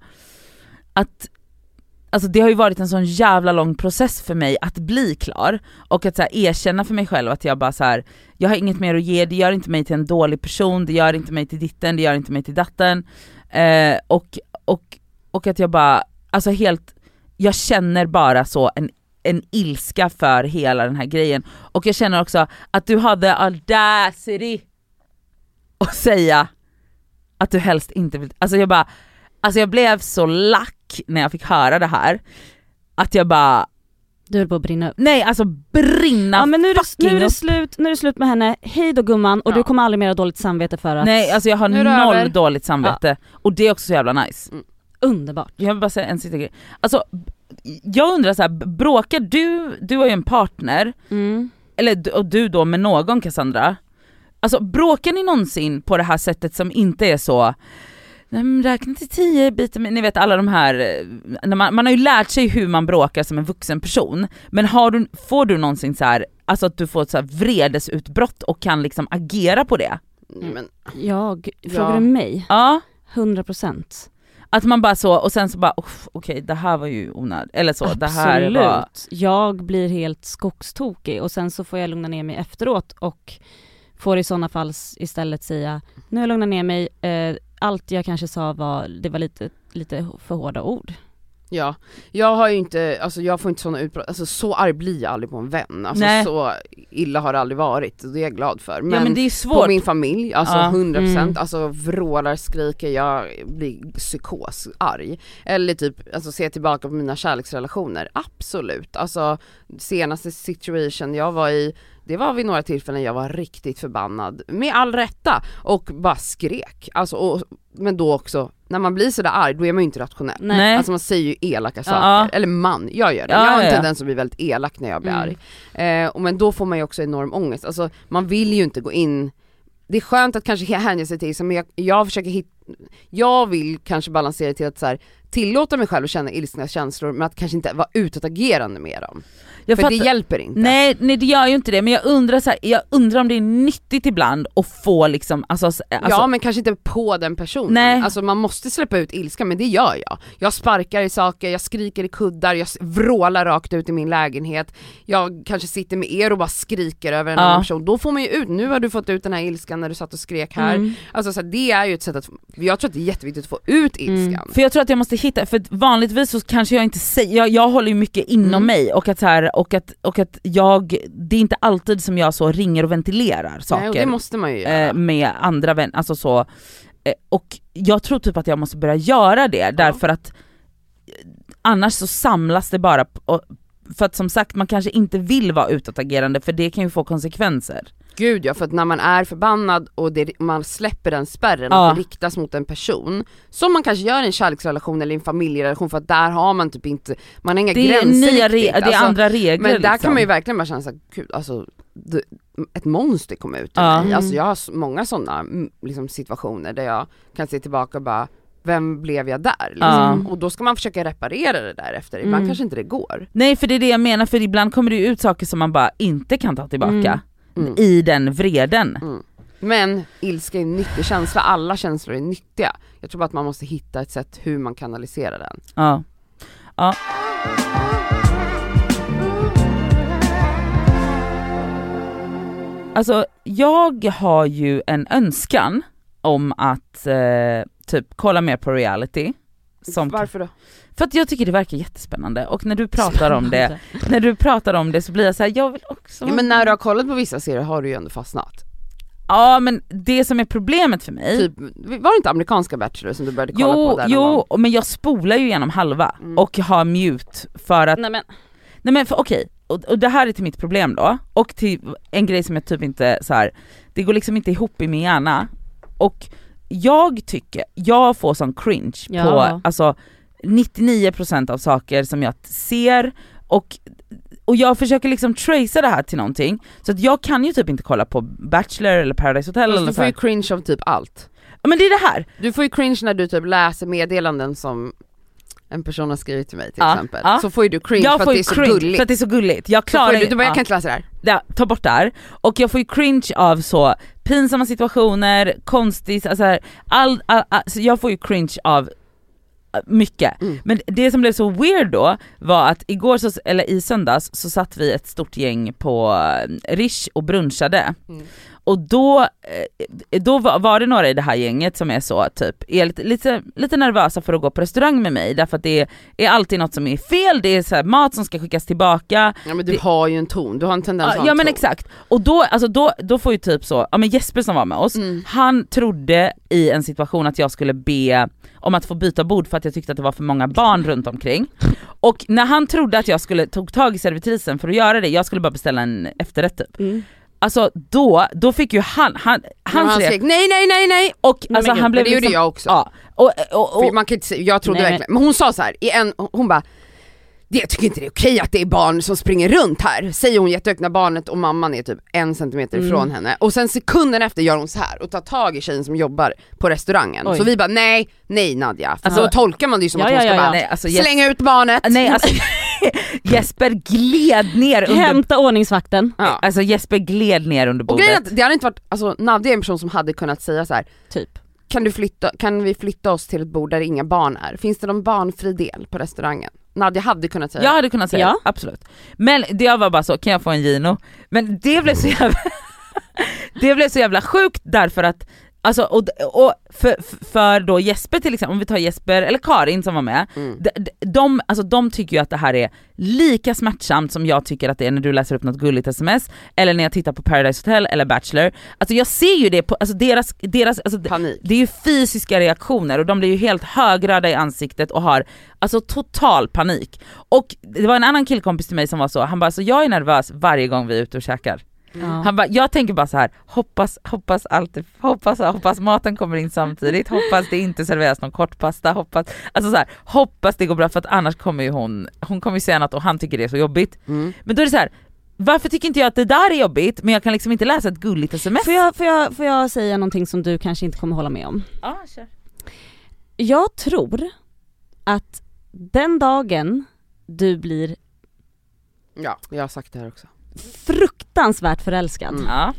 att alltså det har ju varit en sån jävla lång process för mig att bli klar och att så här, erkänna för mig själv att jag bara så här, jag har inget mer att ge, det gör inte mig till en dålig person, det gör inte mig till ditten, det gör inte mig till datten, eh, och, och, och att jag bara, alltså helt, jag känner bara så en, en ilska för hela den här grejen, och jag känner också att du hade audacity att säga att du helst inte vill, alltså jag bara, alltså jag blev så lack när jag fick höra det här att jag bara, Du höll på att brinna upp. nej alltså brinna Ja, men nu är, det, fucking nu är det upp. slut, nu är det slut med henne. Hej då gumman, och Ja. du kommer aldrig mer ha dåligt samvete för att... Nej alltså jag har Nu är det noll över. dåligt samvete, och det är också så jävla nice. Underbart. Jag vill bara säga en sista grej, alltså jag undrar så här, bråkar du, du har ju en partner, Mm. eller du- och du då med någon, Cassandra, alltså bråkar ni någonsin på det här sättet som inte är så, nej men räkna till tio bitar, men ni vet alla de här, eh, när man, man har ju lärt sig hur man bråkar som en vuxen person, men har du, får du någonsin så här, alltså att du får ett så här vredesutbrott och kan liksom agera på det? Men, Jag, Ja. frågar du mig? Ja, hundra procent. att man bara så, och sen så bara, okej okay, det här var ju onödigt, eller så, det här Absolut. var... Jag blir helt skogstokig och sen så får jag lugna ner mig efteråt och får i sådana fall s- istället säga, nu har jag lugnat ner mig, eh, allt jag kanske sa var, det var lite, lite för hårda ord. ja, jag har ju inte, alltså jag får inte såna utbrott, alltså så arg blir jag aldrig på en vän. Alltså Nej. så illa har det aldrig varit, och det är jag glad för. Men, ja men det är på svårt. min familj, alltså Ja. hundra procent, Mm. alltså vrålar, skriker, jag blir psykos, arg. Eller typ, alltså se tillbaka på mina kärleksrelationer, absolut. Alltså senaste situation jag var i, det var vid några tillfällen jag var riktigt förbannad, med all rätta, och bara skrek. Alltså, och, men då också, när man blir sådär arg, då är man ju inte rationell. Nej. Alltså man säger ju elaka saker, Ja. eller man, jag gör det. Ja, jag har en ja. tendens att bli väldigt elak när jag blir Mm. arg. Eh, och men då får man ju också enorm ångest. Alltså man vill ju inte gå in, det är skönt att kanske hänga sig till, men jag, jag försöker hitta, jag vill kanske balansera till att så här, tillåta mig själv att känna ilskna känslor, men att kanske inte vara utåtagerande med dem. Jag För fattar- det hjälper inte. Nej, nej det gör ju inte det, men jag undrar så här, jag undrar om det är nyttigt ibland att få liksom, alltså, alltså Ja, men kanske inte på den personen. Nej. Alltså man måste släppa ut ilska, men det gör jag. Jag sparkar i saker, jag skriker i kuddar, jag vrålar rakt ut i min lägenhet. Jag kanske sitter med er och bara skriker över en Ja. annan person. Då får man ju ut, nu har du fått ut den här ilskan när du satt och skrek här. Mm. Alltså så här, det är ju ett sätt att, jag tror att det är jätteviktigt att få ut ilskan. Mm. För jag tror att jag måste hitta, för vanligtvis så kanske jag inte säger, jag, jag håller ju mycket inom Mm. mig och att, så här, och, att, och att jag, det är inte alltid som jag så ringer och ventilerar saker. Nej, och det måste man ju göra. eh, med andra vänner, alltså så, eh, och jag tror typ att jag måste börja göra det, därför att eh, annars så samlas det bara, p- och, för att som sagt man kanske inte vill vara utåtagerande, för det kan ju få konsekvenser. Gud ja, för att när man är förbannad och det, man släpper den spärren, Ja. att det riktas mot en person, som man kanske gör i en kärleksrelation eller en familjerelation, för att där har man typ inte, man har inga Det är, gränser nya riktigt. re- det är Alltså, andra regler men där liksom. kan man ju verkligen bara känna såhär, gud alltså det, ett monster kom ut ur Ja. mig. Alltså jag har s- många sådana liksom, situationer där jag kan se tillbaka och bara, vem blev jag där? Liksom. Ja. Och då ska man försöka reparera det där efter, ibland Mm. kanske inte det går. Nej, för det är det jag menar, för ibland kommer det ju ut saker som man bara inte kan ta tillbaka Mm. Mm. i den vreden. Mm. Men ilska är en nyttig känsla, alla känslor är nyttiga. Jag tror bara att man måste hitta ett sätt hur man kanaliserar den. Ja. Ja. Alltså jag har ju en önskan om att eh, typ kolla mer på reality. Som, Varför då? för att jag tycker det verkar jättespännande, och när du pratar om det, när du pratar om det så blir jag så här, jag vill också. Ja, men när du har kollat på vissa serier har du ju ändå fastnat. Ja, men det som är problemet för mig. Typ, var det inte amerikanska Bachelor som du började kolla Jo, på där någon gång? jo, men jag spolar ju igenom halva Mm. och har mute för att, Nej men, nej men för okej, och, och det här är till mitt problem då, och till en grej som jag typ inte så här, det går liksom inte ihop i min hjärna, och jag tycker, jag får sån cringe Ja. på alltså nittionio procent av saker som jag ser, och och jag försöker liksom tracea det här till någonting, så att jag kan ju typ inte kolla på Bachelor eller Paradise Hotel Fast eller du så får ju här. cringe av typ allt. Ja, men det är det här. Du får ju cringe när du typ läser meddelanden som en person har skrivit till mig till Ja, exempel. ja. Så får ju du cringe Jag för att får det ju är så cringe gulligt. för att det är så gulligt. Jag Så får klarar du, du bara, jag ja. kan inte läsa det här. Ja, ta bort det här. Och jag får ju cringe av så pinsamma situationer, konstigt, alltså här, all, all, all, så jag får ju cringe av äh, mycket. Mm. Men det som blev så weird då var att igår, så, eller i söndags, så satt vi ett stort gäng på äh, Rish och brunchade. Mm. Och då, eh, då var, var det några i det här gänget som är så typ, är lite, lite, lite nervösa för att gå på restaurang med mig, därför att det är, är alltid något som är fel, det är så här, mat som ska skickas tillbaka. Ja men du Det- har ju en ton, du har en tendens att Ja, ha ja en men ton. exakt, och då, alltså då, då får ju typ så, ja men Jesper som var med oss, Mm. han trodde i en situation att jag skulle be om att få byta bord för att jag tyckte att det var för många barn runt omkring. Och när han trodde att jag skulle tog tag i servitrisen för att göra det, jag skulle bara beställa en efterrätt typ. mm. Alltså då, då fick ju han, han, Han, hans han reak- skrek nej nej nej nej. och Nej, alltså men gud, han blev Men det gjorde liksom, jag också. ja, och, och, och, För man kan inte säga, jag trodde Nej, men- verkligen, men hon sa så här, i en, hon bara, det, jag tycker inte det är okej att det är barn som springer runt här, säger hon jättehögt när barnet och mamman är typ en centimeter Mm. ifrån henne. Och sen sekunden efter gör hon så här och tar tag i tjejen som jobbar på restaurangen. Oj. Så vi bara nej, nej Nadja. För Alltså- så tolkar man det ju som Ja, att hon ja, ska ja, bara ja. nej, alltså, Jes- slänga ut barnet. nej alltså Jesper gled ner under, Hämta ordningsvakten, Ja. alltså Jesper gled ner under Och bordet. grejen är att det hade inte varit, alltså Nadja är en person som hade kunnat säga så här: typ. kan, du flytta, kan vi flytta oss till ett bord där inga barn är? Finns det någon barnfri del på restaurangen? Nadja hade kunnat säga Jag hade kunnat säga Ja. det, absolut. Men det var bara så, kan jag få en Gino? Men det blev så jävla det blev så jävla sjukt därför att alltså, och, och för, för då Jesper till exempel, om vi tar Jesper eller Karin som var med, Mm. de, de, de, alltså, de tycker ju att det här är lika smärtsamt som jag tycker att det är när du läser upp något gulligt sms eller när jag tittar på Paradise Hotel eller Bachelor. Alltså jag ser ju det på, alltså deras, deras alltså, panik. det är ju fysiska reaktioner och de blir ju helt högröda i ansiktet och har alltså total panik. Och det var en annan killkompis till mig som var så, han bara så jag är nervös varje gång vi är ute och käkar. Ja. Han bara, jag tänker bara så här, hoppas, hoppas allt, hoppas, hoppas maten kommer in samtidigt, hoppas det inte serveras någon kortpasta, hoppas, alltså så här, hoppas det går bra för att annars kommer ju hon, hon kommer ju säga något och han tycker det är så jobbigt. Mm. Men då är det så här, varför tycker inte jag att det där är jobbigt men jag kan liksom inte läsa ett gulligt sms? Får jag, får jag, får jag säga någonting som du kanske inte kommer hålla med om? Ja, kör. Jag tror att den dagen du blir Ja, jag har sagt det här också. fruktansvärt förälskad. Mm. Ja.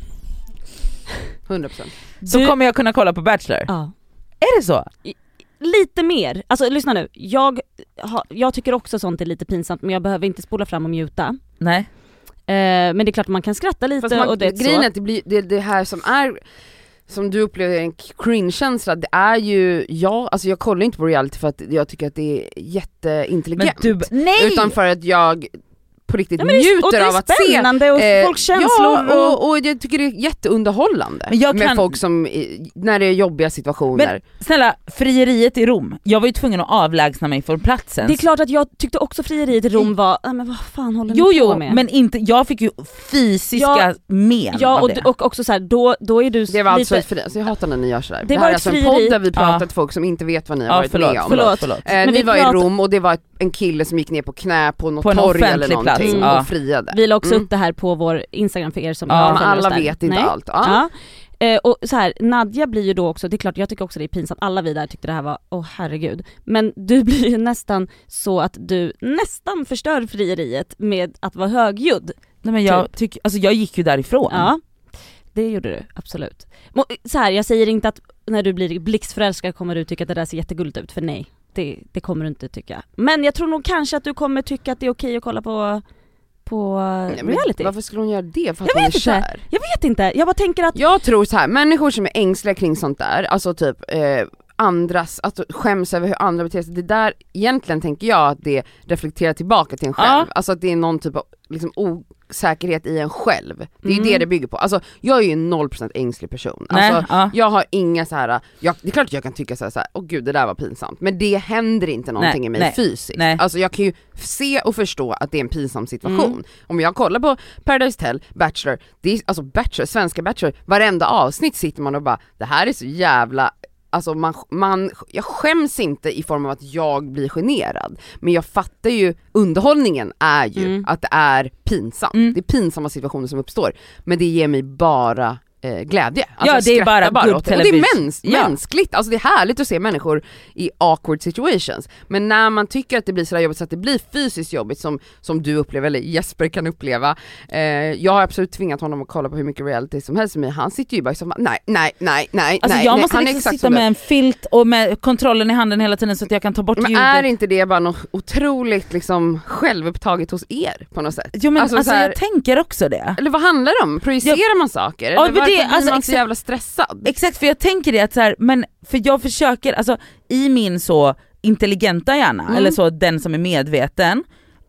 hundra procent. Så Du- kommer jag kunna kolla på Bachelor? Ja. Är det så? Lite mer, alltså lyssna nu, jag, ha, jag tycker också sånt är lite pinsamt men jag behöver inte spola fram och muta. Nej. Eh, men det är klart att man kan skratta lite. Fast man, och det är grejen är så. att det blir det, det här som är som du upplever en cringe-känsla, det är ju, ja, alltså jag kollar inte på reality för att jag tycker att det är jätteintelligent. Men du, nej! Utan för att jag på riktigt Ja, men det är- och det njuter är av att se spännande och eh, folks känslor. Ja, och, och, och jag tycker det är jätteunderhållande Men jag med kan- folk som, i- när det är jobbiga situationer. Men snälla, frieriet i Rom, jag var ju tvungen att avlägsna mig från platsen. det är klart att jag tyckte också frieriet i Rom var, nej men vad fan håller Jo ni på jo, med? men inte, jag fick ju fysiska Ja, men ja av och, det. d- och också så här, då, då är du det var alltså lite, ett fri, alltså jag hatar när ni gör sådär. Det Det, var här är ett alltså en frieri. podd där vi pratar Ja. till folk som inte vet vad ni har Ja, varit förlåt, med om. förlåt, Förlåt. förlåt. Eh, Men ni vi var pratar- i Rom och det var ett, en kille som gick ner på knä på något På en torg eller offentlig plats, någonting ja. och friade. vi la också Mm. upp det här på vår Instagram för er som Ja, har Men följt oss alla där. vet inte Nej. allt. Ja. Ja. Eh, och så här, Nadja blir ju då också, det är klart jag tycker också det är pinsamt, alla vi där tyckte det här var, åh herregud. Men du blir ju nästan så att du nästan förstör frieriet med att vara högljudd. Nej, men jag, tycker, alltså jag gick ju därifrån. Ja, det gjorde du, absolut. Må- Så här, jag säger inte att när du blir blixtförälskad kommer du tycka att det där ser jättegulligt ut, för nej, det, det kommer du inte tycka. Men jag tror nog kanske att du kommer tycka att det är okej att kolla på, på Nej, men reality. varför skulle hon göra det? För att Jag hon är vet inte. kär? Jag vet inte, jag bara tänker att Jag tror så här, människor som är ängsliga kring sånt där, alltså typ eh, andras, alltså skäms över hur andra beter sig, det där egentligen tänker jag att det reflekterar tillbaka till en själv, Ja. alltså att det är någon typ av liksom osäkerhet i en själv, det är ju Mm. det det bygger på. Alltså jag är ju en noll procent ängslig person, Nej, alltså ja. jag har inga så här, jag, det är klart att jag kan tycka så här, så här, åh gud det där var pinsamt, men det händer inte någonting Nej, i mig nej, fysiskt, nej. alltså jag kan ju se och förstå att det är en pinsam situation. Mm. Om jag kollar på Paradise Hotel, Bachelor, det är, alltså Bachelor, svenska Bachelor, varenda avsnitt sitter man och bara, det här är så jävla, alltså man, man, jag skäms inte i form av att jag blir generad, men jag fattar ju, underhållningen är ju Mm. att det är pinsamt, Mm. det är pinsamma situationer som uppstår, men det ger mig bara eh, glädje. Alltså Ja, jag det är skrattar bara good åt det. Och det är television. mäns- Ja. mänskligt, alltså det är härligt att se människor i awkward situations, men när man tycker att det blir så där jobbigt så att det blir fysiskt jobbigt som, som du upplever, eller Jesper kan uppleva, eh, jag har absolut tvingat honom att kolla på hur mycket reality som helst, men han sitter ju bara som nej, nej, nej, nej, Alltså nej, jag nej. måste Han är liksom exakt sitta som med du. en filt och med kontrollen i handen hela tiden så att jag kan ta bort Men ljudet. är inte det bara något otroligt liksom självupptaget hos er på något sätt? Jo men Alltså, alltså, så här- jag tänker också det. Eller vad handlar det om? Projicerar man saker? Ja, Eller men varför det- blir alltså, man så exakt- jävla stressad? Exakt, för jag tänker det att så här, men för jag försöker, alltså i min så intelligenta hjärna, Mm. eller så den som är medveten,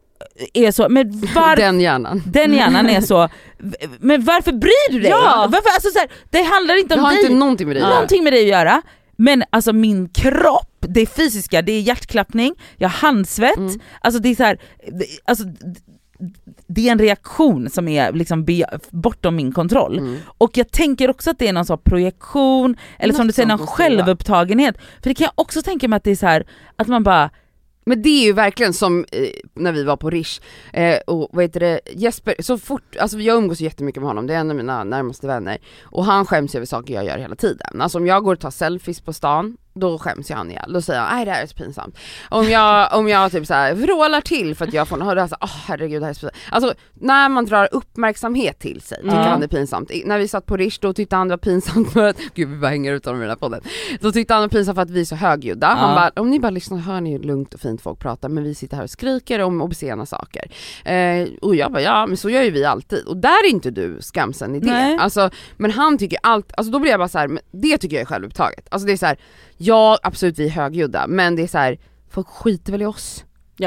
är så, men var, den, Den hjärnan. hjärnan är så, men varför bryr du dig? Ja. Varför, alltså så här, det handlar inte Det om har dig, inte någonting med det att göra. någonting med dig att göra, men alltså min kropp, det fysiska, det är hjärtklappning, jag har handsvett, Mm. alltså det är så här, det, alltså, det är en reaktion som är liksom be, bortom min kontroll. Mm. Och jag tänker också att det är någon sån projektion, eller som Något du säger, sånt någon måste det vara. självupptagenhet. För det kan jag också tänka mig att det är så här, att man bara, Men det är ju verkligen som eh, när vi var på Rish, eh, och vad heter det, Jesper, så fort, alltså jag umgås jättemycket med honom, det är en av mina närmaste vänner, och han skäms över saker jag gör hela tiden. Alltså om jag går och tar selfies på stan, då skäms jag han ihjäl, då säger han, nej det här är så pinsamt. Om jag, om jag typ såhär vrålar till för att jag får något, då såhär, åh herregud det här är så pinsamt. Alltså när man drar uppmärksamhet till sig tycker Ja. han det är pinsamt. I, när vi satt på Rish då tyckte han det var pinsamt för att, gud vi bara hänger ut honom i den här podden. Då tyckte han det var pinsamt för att vi är så högljudda. Han Ja. bara, om ni bara lyssnar hör ni ju lugnt och fint folk prata, men vi sitter här och skriker om obscena saker. Eh, och jag bara, ja men så gör ju vi alltid. Och där är inte du skamsen i det. Nej. Alltså, men han tycker allt, alltså då blir jag bara så här, men det tycker jag är självupptaget. Alltså det är så här, ja absolut vi är högljudda, men det är så här, folk skiter väl i oss. ja.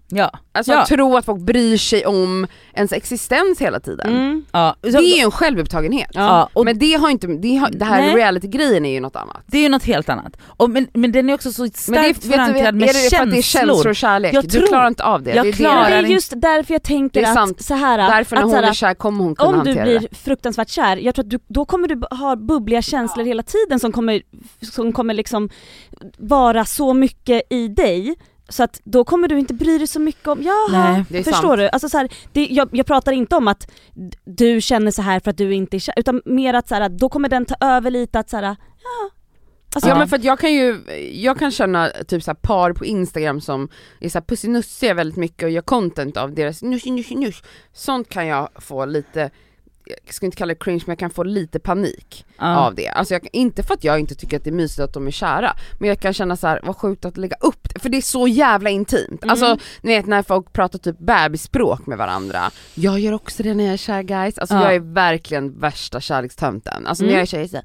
Ja. Alltså ja. att tro att folk bryr sig om ens existens hela tiden. Mm. Ja. Det är ju en självupptagenhet. Ja, och men det har inte, det, har, det här Nej. reality-grejen är ju något annat. det är ju något helt annat. Och, men, men den är också så starkt Men det, förankrad med är det för att det är känslor och kärlek? Jag du tror- klarar inte av det. jag det är klarar Men det det. är just därför jag tänker Det är sant. att så här, Därför när att, hon så här, är kär kommer hon kunna om du hantera blir det. fruktansvärt kär, jag tror att du, då kommer du ha bubbliga känslor hela tiden som kommer, som kommer liksom vara så mycket i dig. Så att då kommer du inte bry dig så mycket om, jaha, Nej, det är förstår sant. du? Alltså så här, det, jag, jag pratar inte om att d- du känner så här för att du inte är kär, utan mer att så här, då kommer den ta över lite att så här, ja. Alltså, Ja men för att jag kan ju, jag kan känna typ så här par på Instagram som är så här pussinussiga väldigt mycket och gör content av deras nuss, nuss, nuss. Sånt kan jag få lite, jag ska inte kalla det cringe, men jag kan få lite panik Ja. av det. Alltså jag, inte för att jag inte tycker att det är mysigt att de är kära, men jag kan känna så här, vad sjukt att lägga upp det, för det är så jävla intimt. Mm. Alltså ni vet när folk pratar typ bebisspråk med varandra. Jag gör också det när jag är kär guys. Alltså Ja. jag är verkligen värsta kärlekstönten. Alltså Mm. när jag är tjej så här,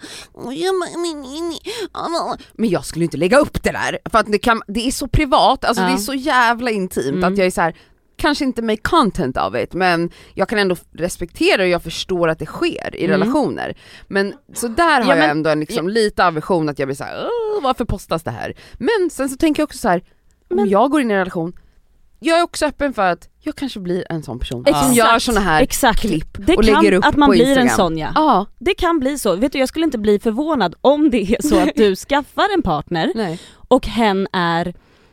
men jag skulle inte lägga upp det där för att det, kan, det är så privat, alltså Ja. det är så jävla intimt Mm. att jag är så här, kanske inte make content av det, men jag kan ändå respektera och jag förstår att det sker i Mm. relationer. Men så där har Ja, men- jag ändå en liksom lite aversion att jag blir så här, "Åh, varför postas det här?" Men sen så tänker jag också så här, om Men- jag går in i en relation, jag är också öppen för att jag kanske blir en sån person Exakt. som gör såna här Exakt. klipp Det och kan, lägger upp att man på blir Instagram. en sån ja. Ja, Det kan bli så. Vet du, jag skulle inte bli förvånad om det är så att du skaffar en partner nej. och hen är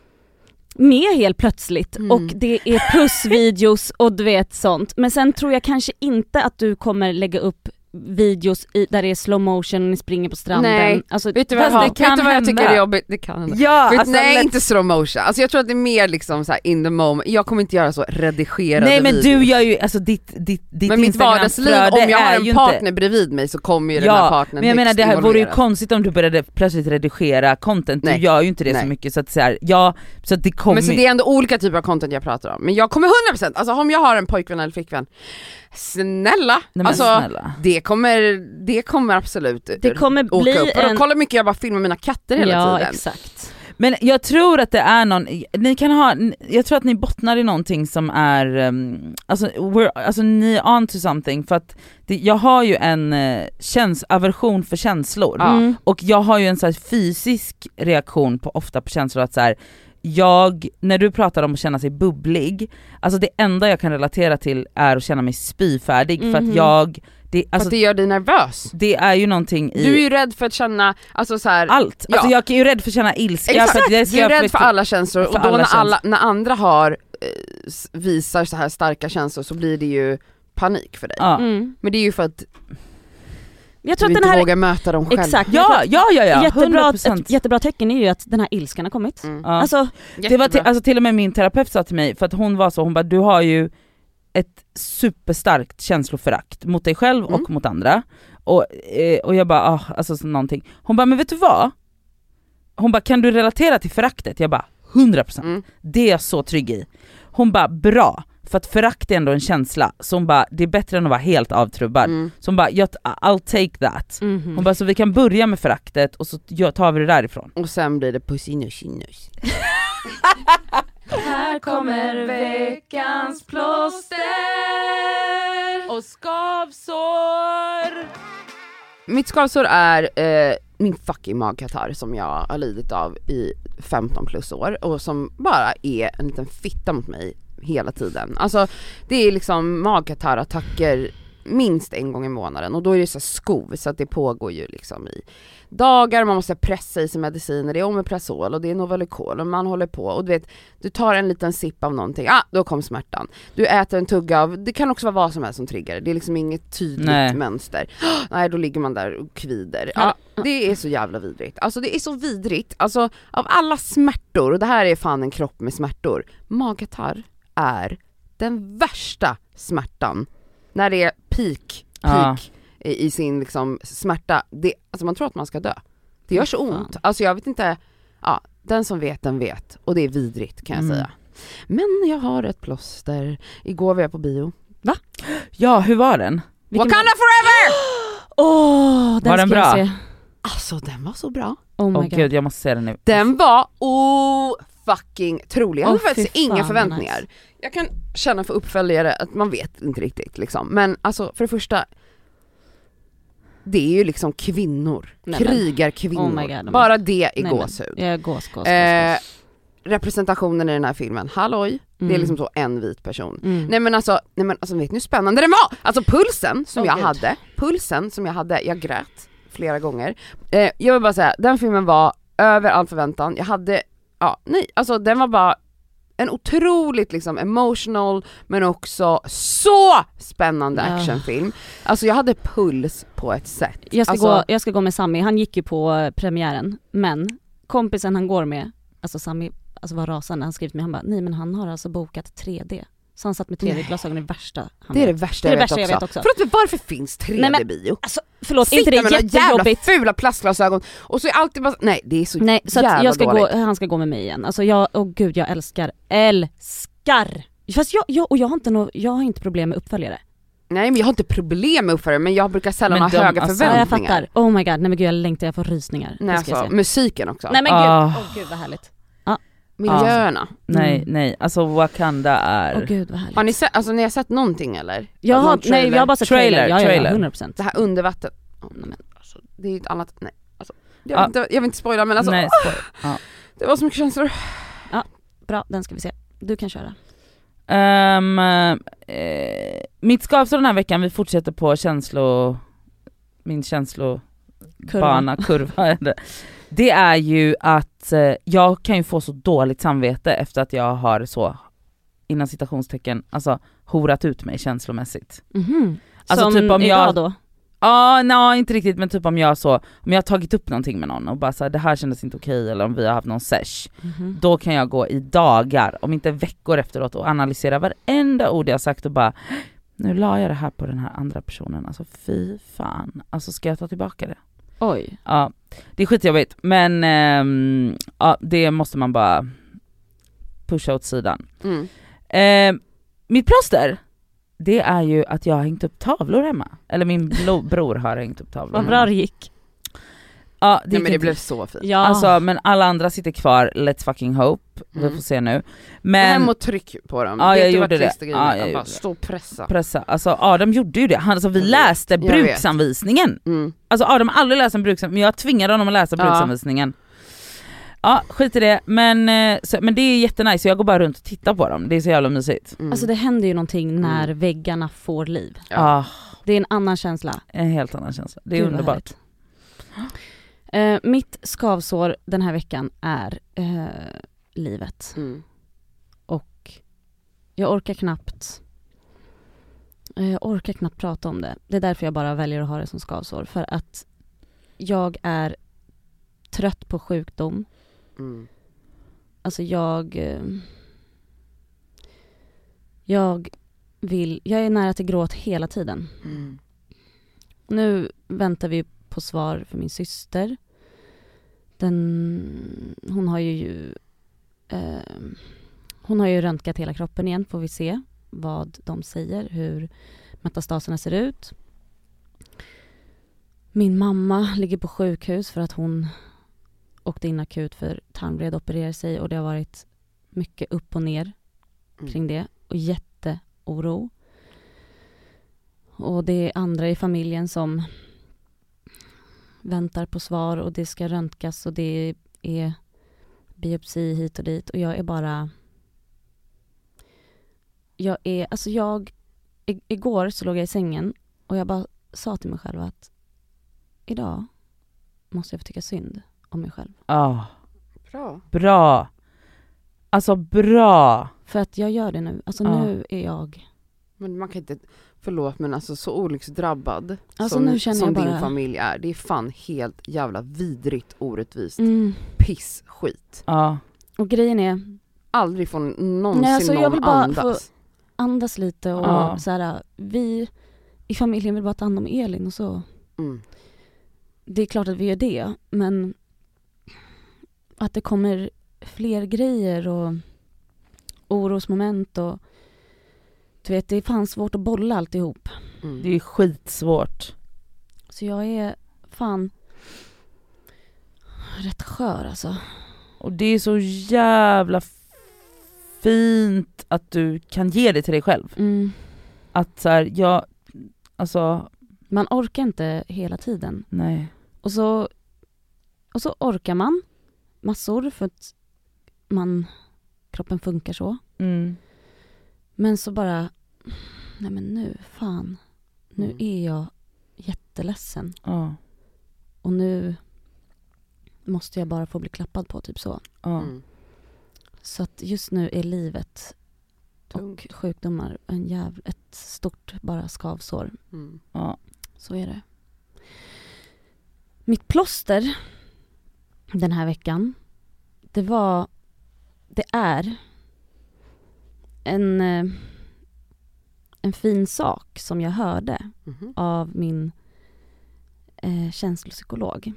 med helt plötsligt Mm. och det är pussvideos och du vet sånt. Men sen tror jag kanske inte att du kommer lägga upp videos i, där det är slow motion och ni springer på stranden. Nej. Alltså, Vet du vad, Fast jag, det har? kan Vet du vad jag tycker hända. är jobbigt? Det kan hända. Ja, Vet, alltså, nej lätt- inte slow motion, alltså jag tror att det är mer liksom så här in the moment. Jag kommer inte göra så redigerade Nej men videos. du gör ju, alltså ditt, ditt, ditt Men mitt vardagsliv, Instagramflöde om jag har är en ju partner inte... bredvid mig så kommer ju den här Ja, partnern men jag menar högst det här vore ju involverad. konstigt om du började plötsligt redigera content, Nej. du gör ju inte det Nej. så mycket så att så här, ja, så att det kommer... Men så det är ändå olika typer av content jag pratar om. Men jag kommer hundra procent, alltså om jag har en pojkvän eller flickvän, snälla, Nej, men alltså snälla. det kommer, det kommer absolut Det kommer åka bli upp. Och en- då kolla mycket jag bara filmar mina katter hela ja, tiden. exakt. Men jag tror att det är någon, ni kan ha, jag tror att ni bottnar i någonting som är, um, alltså, we're, alltså ni är on to something, för att det, jag har ju en uh, käns, aversion för känslor, Ja. Mm. och jag har ju en så här fysisk reaktion på, ofta på känslor, att så här, jag, när du pratar om att känna sig bubblig, alltså det enda jag kan relatera till är att känna mig spyfärdig, för Mhm. att jag, det, För alltså, att det gör dig nervös. det är ju någonting i Du är ju rädd för att känna, alltså så här, allt, Ja. alltså jag är ju rädd för att känna ilska. Exakt, för att det ska du är jag rädd för alla känslor för och då alla när, känslor. alla, när andra har eh, s- visar så här starka känslor så blir det ju panik för dig. Ja. Mm. Men det är ju för att Jag tror du att inte den här, vågar möta dem själv. exakt, jag tror Ja, att ja, ja, ja, jättebra, hundra procent. ett jättebra tecken är ju att den här ilskan har kommit. Mm. Ja. Alltså, Det var till, Jättebra. alltså till och med min terapeut sa till mig, för att hon var så, hon bara, du har ju ett superstarkt känsloförakt mot dig själv och Mm. mot andra. Och, eh, och jag bara, ah, alltså så någonting. Hon bara, men vet du vad? Hon bara, kan du relatera till föraktet? Jag bara, hundra procent. Mm. Det är jag så trygg i. Hon bara, bra. För att förakt är ändå en känsla. Så hon bara, det är bättre än att vara helt avtrubbad. Mm. Så hon bara, jag, I'll take that. mhm. Hon bara, så vi kan börja med föraktet och så tar vi det därifrån. Och sen blir det pussy nussy nuss. Här kommer veckans plåster. Och skavsår! Mitt skavsår är eh, min fucking magkatarr som jag har lidit av i femton plus år och som bara är en liten fitta mot mig hela tiden. Alltså det är liksom magkatarrattacker minst en gång i månaden och då är det så skov så att det pågår ju liksom i dagar, man måste pressa i sig mediciner, det är Omeprazol och det är Novalucol och man håller på och du vet, du tar en liten sipp av någonting, ah då kom smärtan. Du äter en tugga av, det kan också vara vad som helst som triggar, det är liksom inget tydligt Nej. mönster. Nej, då ligger man där och kvider. Ja, det är så jävla vidrigt. Alltså det är så vidrigt, alltså av alla smärtor, och det här är fan en kropp med smärtor, magkatarr är den värsta smärtan. När det är peak, peak Ja. i, i sin liksom smärta, det, alltså man tror att man ska dö. Det gör så Fan. ont, alltså jag vet inte, ja, den som vet den vet, och det är vidrigt kan jag Mm. säga. Men jag har ett plåster, igår var jag på bio. Ja, hur var den? Vilken- Wakanda forever! Åh, den Var den ska jag bra? se. Alltså den var så bra. Oh my Åh god. gud, jag måste se den nu. Den var, oh fucking trolig. Jag hade Åh, faktiskt fy inga fan, förväntningar. nice. Jag kan känna för uppföljare att man vet inte riktigt liksom. Men alltså för det första, det är ju liksom kvinnor, Nej, krigarkvinnor. Oh my God, oh my Bara det är Nej, gåshud. Men, jag gås, gås, gås, Eh, gås. representationen i den här filmen, halloj, Mm. det är liksom så en vit person. Mm. Nej men alltså, nej men alltså vet ni hur spännande den var? Alltså pulsen som Åh, jag Gud. hade, pulsen som jag hade, jag grät flera gånger. Eh, jag vill bara säga, den filmen var över all förväntan. Jag hade, ja nej, alltså den var bara en otroligt liksom emotional men också så spännande Ja. actionfilm. Alltså jag hade puls på ett sätt. Jag ska, alltså, gå, jag ska gå med Sami, han gick ju på eh, premiären, men kompisen han går med, alltså Sami alltså var rasande, han skrev till mig, han bara, nej men han har alltså bokat tre D. Så han satt med tre D-glasögon, det värsta han det är det vet. värsta, Det är jag, det vet värsta jag också. vet också. Förlåt, men varför finns tre Nej, men- D-bio? Alltså förlåt, är inte det Sitta med några jättejobbigt? jävla fula plastglasögon och så är alltid bara, nej det är så Nej, så att jävla jag ska dåligt. gå, han ska gå med mig igen. Alltså jag, åh gud jag älskar, älskar! Fast jag, jag, och jag har, inte no, jag har inte problem med uppföljare. Nej men jag har inte problem med uppförare, men jag brukar sällan Men ha de- höga alltså- Ja, jag förväntningar. fattar. Oh my god, nej men gud jag längtar, jag får rysningar. Nej, Det ska jag alltså, se. musiken också. Nej men gud, Ah. åh gud vad härligt. Miljöerna. Nej, Mm. nej, alltså Wakanda är... Åh gud vad härligt. Har ni sett, alltså ni har sett någonting eller? Jag Någon har, nej trailer? jag har bara sett Trailer, trailer, ja, ja, trailer. ja, hundra procent. Det här undervatten. Oh, nej, men, alltså, det är ju ett annat, nej. Alltså, jag, vill Ja. inte, jag vill inte spoila men alltså, nej, åh, spoil. Ja. det var så mycket känslor. Bra, den ska vi se. Du kan köra. Ehm, eh, mitt skavsår den här veckan, vi fortsätter på känslo... Min känslobana, kurva. är det. Det är ju att eh, jag kan ju få så dåligt samvete efter att jag har så, innan citationstecken, alltså horat ut mig känslomässigt. Mhm. Alltså, Som typ om idag jag- då? Ja, ah, nej inte riktigt, men typ om jag så, om jag har tagit upp någonting med någon och bara så här, det här kändes inte okej, eller om vi har haft någon sesh, Mhm. då kan jag gå i dagar, om inte veckor efteråt, och analysera varenda ord jag sagt och bara, nu la jag det här på den här andra personen, alltså fy fan, alltså ska jag ta tillbaka det? Oj. Ja, det är skitjobbigt, men ehm, ja, det måste man bara pusha åt sidan. Mm. Eh, mitt plåster, det är ju att jag har hängt upp tavlor hemma. Eller min blo- bror har hängt upp tavlor Vad hemma. bra det gick. Ja, det, Nej, gick men det inte- blev så fint. Ja. Alltså, men alla andra sitter kvar, let's fucking hope. Vi Mm. får se nu. Men... Hem Men och tryck på dem. Ja, Vet jag du vad gjorde det. trista grejen Ja, är? jag Att bara gjorde det. stå och pressa. pressa, alltså Adam gjorde ju det. Han, alltså, vi Jag vet. läste Jag vet. bruksanvisningen. Mm. Alltså Adam har aldrig läst en bruksanvisning, men jag tvingade honom att läsa Ja. bruksanvisningen. Ja, skit i det. Men, eh, så, men det är jättenice, så jag går bara runt och tittar på dem. Det är så jävla mysigt. Mm. Alltså det händer ju någonting när Mm. väggarna får liv. Ja. Ah, Det är en annan känsla. en helt annan känsla. Det är Gud, vad underbart. härligt. Eh, mitt skavsår den här veckan är eh, livet. Mm. Och jag orkar knappt eh, jag orkar knappt prata om det. Det är därför jag bara väljer att ha det som skavsår. För att jag är trött på sjukdom. Mm. Alltså jag eh, jag vill, jag är nära till gråt hela tiden. Mm. Nu väntar vi på svar för min syster. Den, hon har ju eh, hon har ju röntgat hela kroppen igen, får vi se vad de säger, hur metastaserna ser ut. Min mamma ligger på sjukhus för att hon åkte in akut för tarmvred och opererade sig, och det har varit mycket upp och ner kring det och jätteoro. Och det är andra i familjen som väntar på svar, och det ska röntgas och det är biopsi hit och dit, och jag är bara jag är, alltså jag i, igår så låg jag i sängen och jag bara sa till mig själv att idag måste jag få tycka synd om mig själv. Ah, Bra. bra. Alltså bra. För att jag gör det nu. Alltså Ja. nu är jag... Men man kan inte, förlåt men alltså så olycksdrabbad Alltså, som, nu känner som jag bara- din familj är. Det är fan helt jävla vidrigt, orättvist. Mm. Piss, skit. Ja. Och grejen är, Aldrig får någonsin Nej, alltså, jag någon vill bara andas. andas lite och Ja. så här, vi i familjen vill bara ta hand om Elin och så. Mm. Det är klart att vi gör det, men att det kommer fler grejer och orosmoment och du vet, det är fan svårt att bolla alltihop. Mm. Det är skitsvårt. Så jag är fan rätt skör alltså. Och det är så jävla fint att du kan ge det till dig själv. Mm. Att så här, jag, alltså... Man orkar inte hela tiden. Nej. Och så, och så orkar man massor för att man, kroppen funkar så. Mm. Men så bara, nej men nu, fan. Nu Mm. är jag jätteledsen. Ja. Och nu måste jag bara få bli klappad på, typ så. Ja. Mm. Så att just nu är livet Tungt. och sjukdomar en jäv, ett stort bara skavsår. Mm. Ja. Så är det. Mitt plåster den här veckan, det var, det är en, eh, en fin sak som jag hörde Mhm. av min eh, känslopsykolog.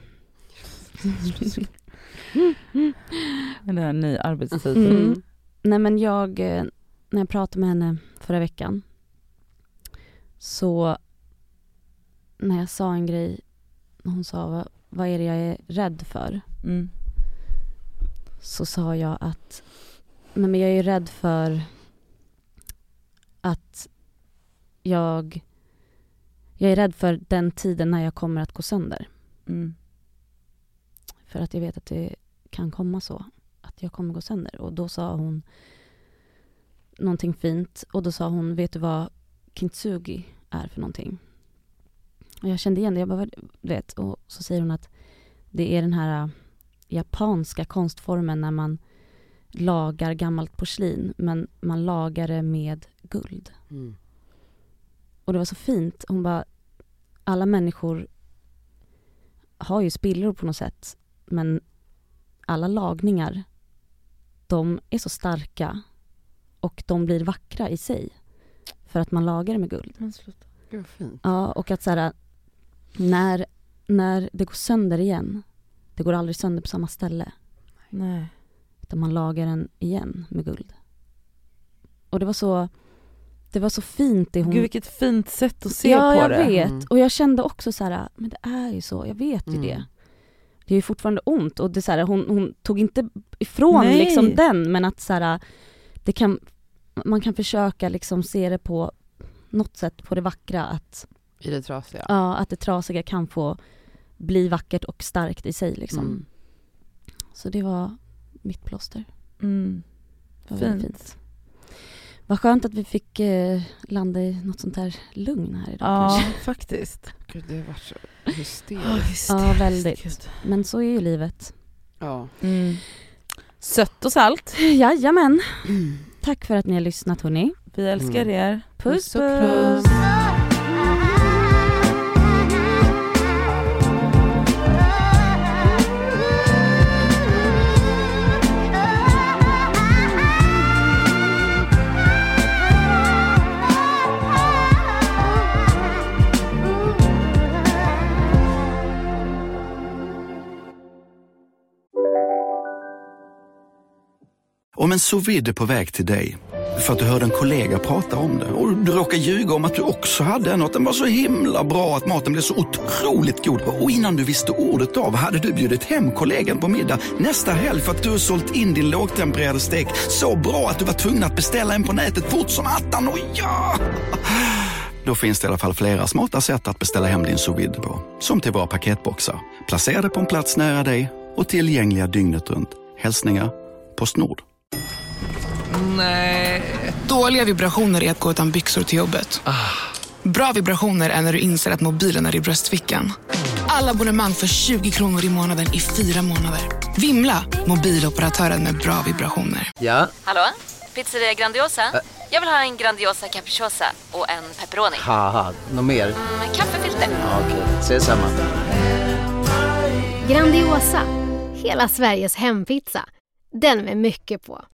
Det är en ny arbetstitel. Mm. Nej men jag, eh, när jag pratade med henne förra veckan, så när jag sa en grej, hon sa vad, vad är det jag är rädd för? Mm. Så sa jag att nej men jag är rädd för att jag jag är rädd för den tiden när jag kommer att gå sönder. Mm. För att jag vet att det kan komma så. Att jag kommer gå sönder. Och då sa hon någonting fint. Och då sa hon, vet du vad kintsugi är för någonting? Och jag kände igen det. Jag bara, vet. Och så säger hon att det är den här japanska konstformen när man lagar gammalt porslin. Men man lagar det med guld. Mm. Och det var så fint. Hon bara, alla människor har ju spillror på något sätt. Men alla lagningar, de är så starka. Och de blir vackra i sig. För att man lagar det med guld. Men sluta. Gud vad fint. Ja, och att så här, när, när det går sönder igen, det går aldrig sönder på samma ställe. Nej. Utan man lagar den igen med guld. Och det var så, det var så fint det hon... Gud vilket fint sätt att se ja, på jag det. vet. Mm. Och jag kände också så här, men det är ju så, jag vet ju Mm. det. Det är ju fortfarande ont. Och det så här, hon, hon tog inte ifrån Nej. liksom den, men att så här, det kan, man kan försöka liksom se det på något sätt, på det vackra, att, I det trasiga. ja, att det trasiga kan få bli vackert och starkt i sig liksom. Mm. Så det var mitt plåster. Mm. Det var väldigt Fint. fint. Vad skönt att vi fick eh, landa i något sånt här lugn här idag. Ja, kanske. faktiskt. Gud, det har varit så hysteriskt. Ja, väldigt. Gud. Men så är ju livet. Ja. Mm. Sött och salt. Jajamän. Mm. Tack för att ni har lyssnat, hörni. Vi älskar Mm. er. Puss, Puss och puss. puss. Om en sous vide är på väg till dig för att du hörde en kollega prata om det och du råkar ljuga om att du också hade en och att den var så himla bra att maten blev så otroligt god. Och innan du visste ordet av hade du bjudit hem kollegan på middag nästa helg för att du har sålt in din lågtempererade stek så bra att du var tvungen att beställa en på nätet fort som attan. Och ja! Då finns det i alla fall flera smarta sätt att beställa hem din sous vide på. Som till våra paketboxar, placerade på en plats nära dig och tillgängliga dygnet runt. Hälsningar Postnord. Nej. Dåliga vibrationer är att gå utan byxor till jobbet. Bra vibrationer är när du inser att mobilen är i bröstfickan. Alla abonnemang för tjugo kronor i månaden i fyra månader. Vimla, mobiloperatören med bra vibrationer. Ja, Hallå? Pizzeria Grandiosa? Jag vill ha en Grandiosa capriciosa och en pepperoni. haha, något mer? Med kaffefilter. Ja, okej, ses samma. Grandiosa, hela Sveriges hempizza. Den med mycket på.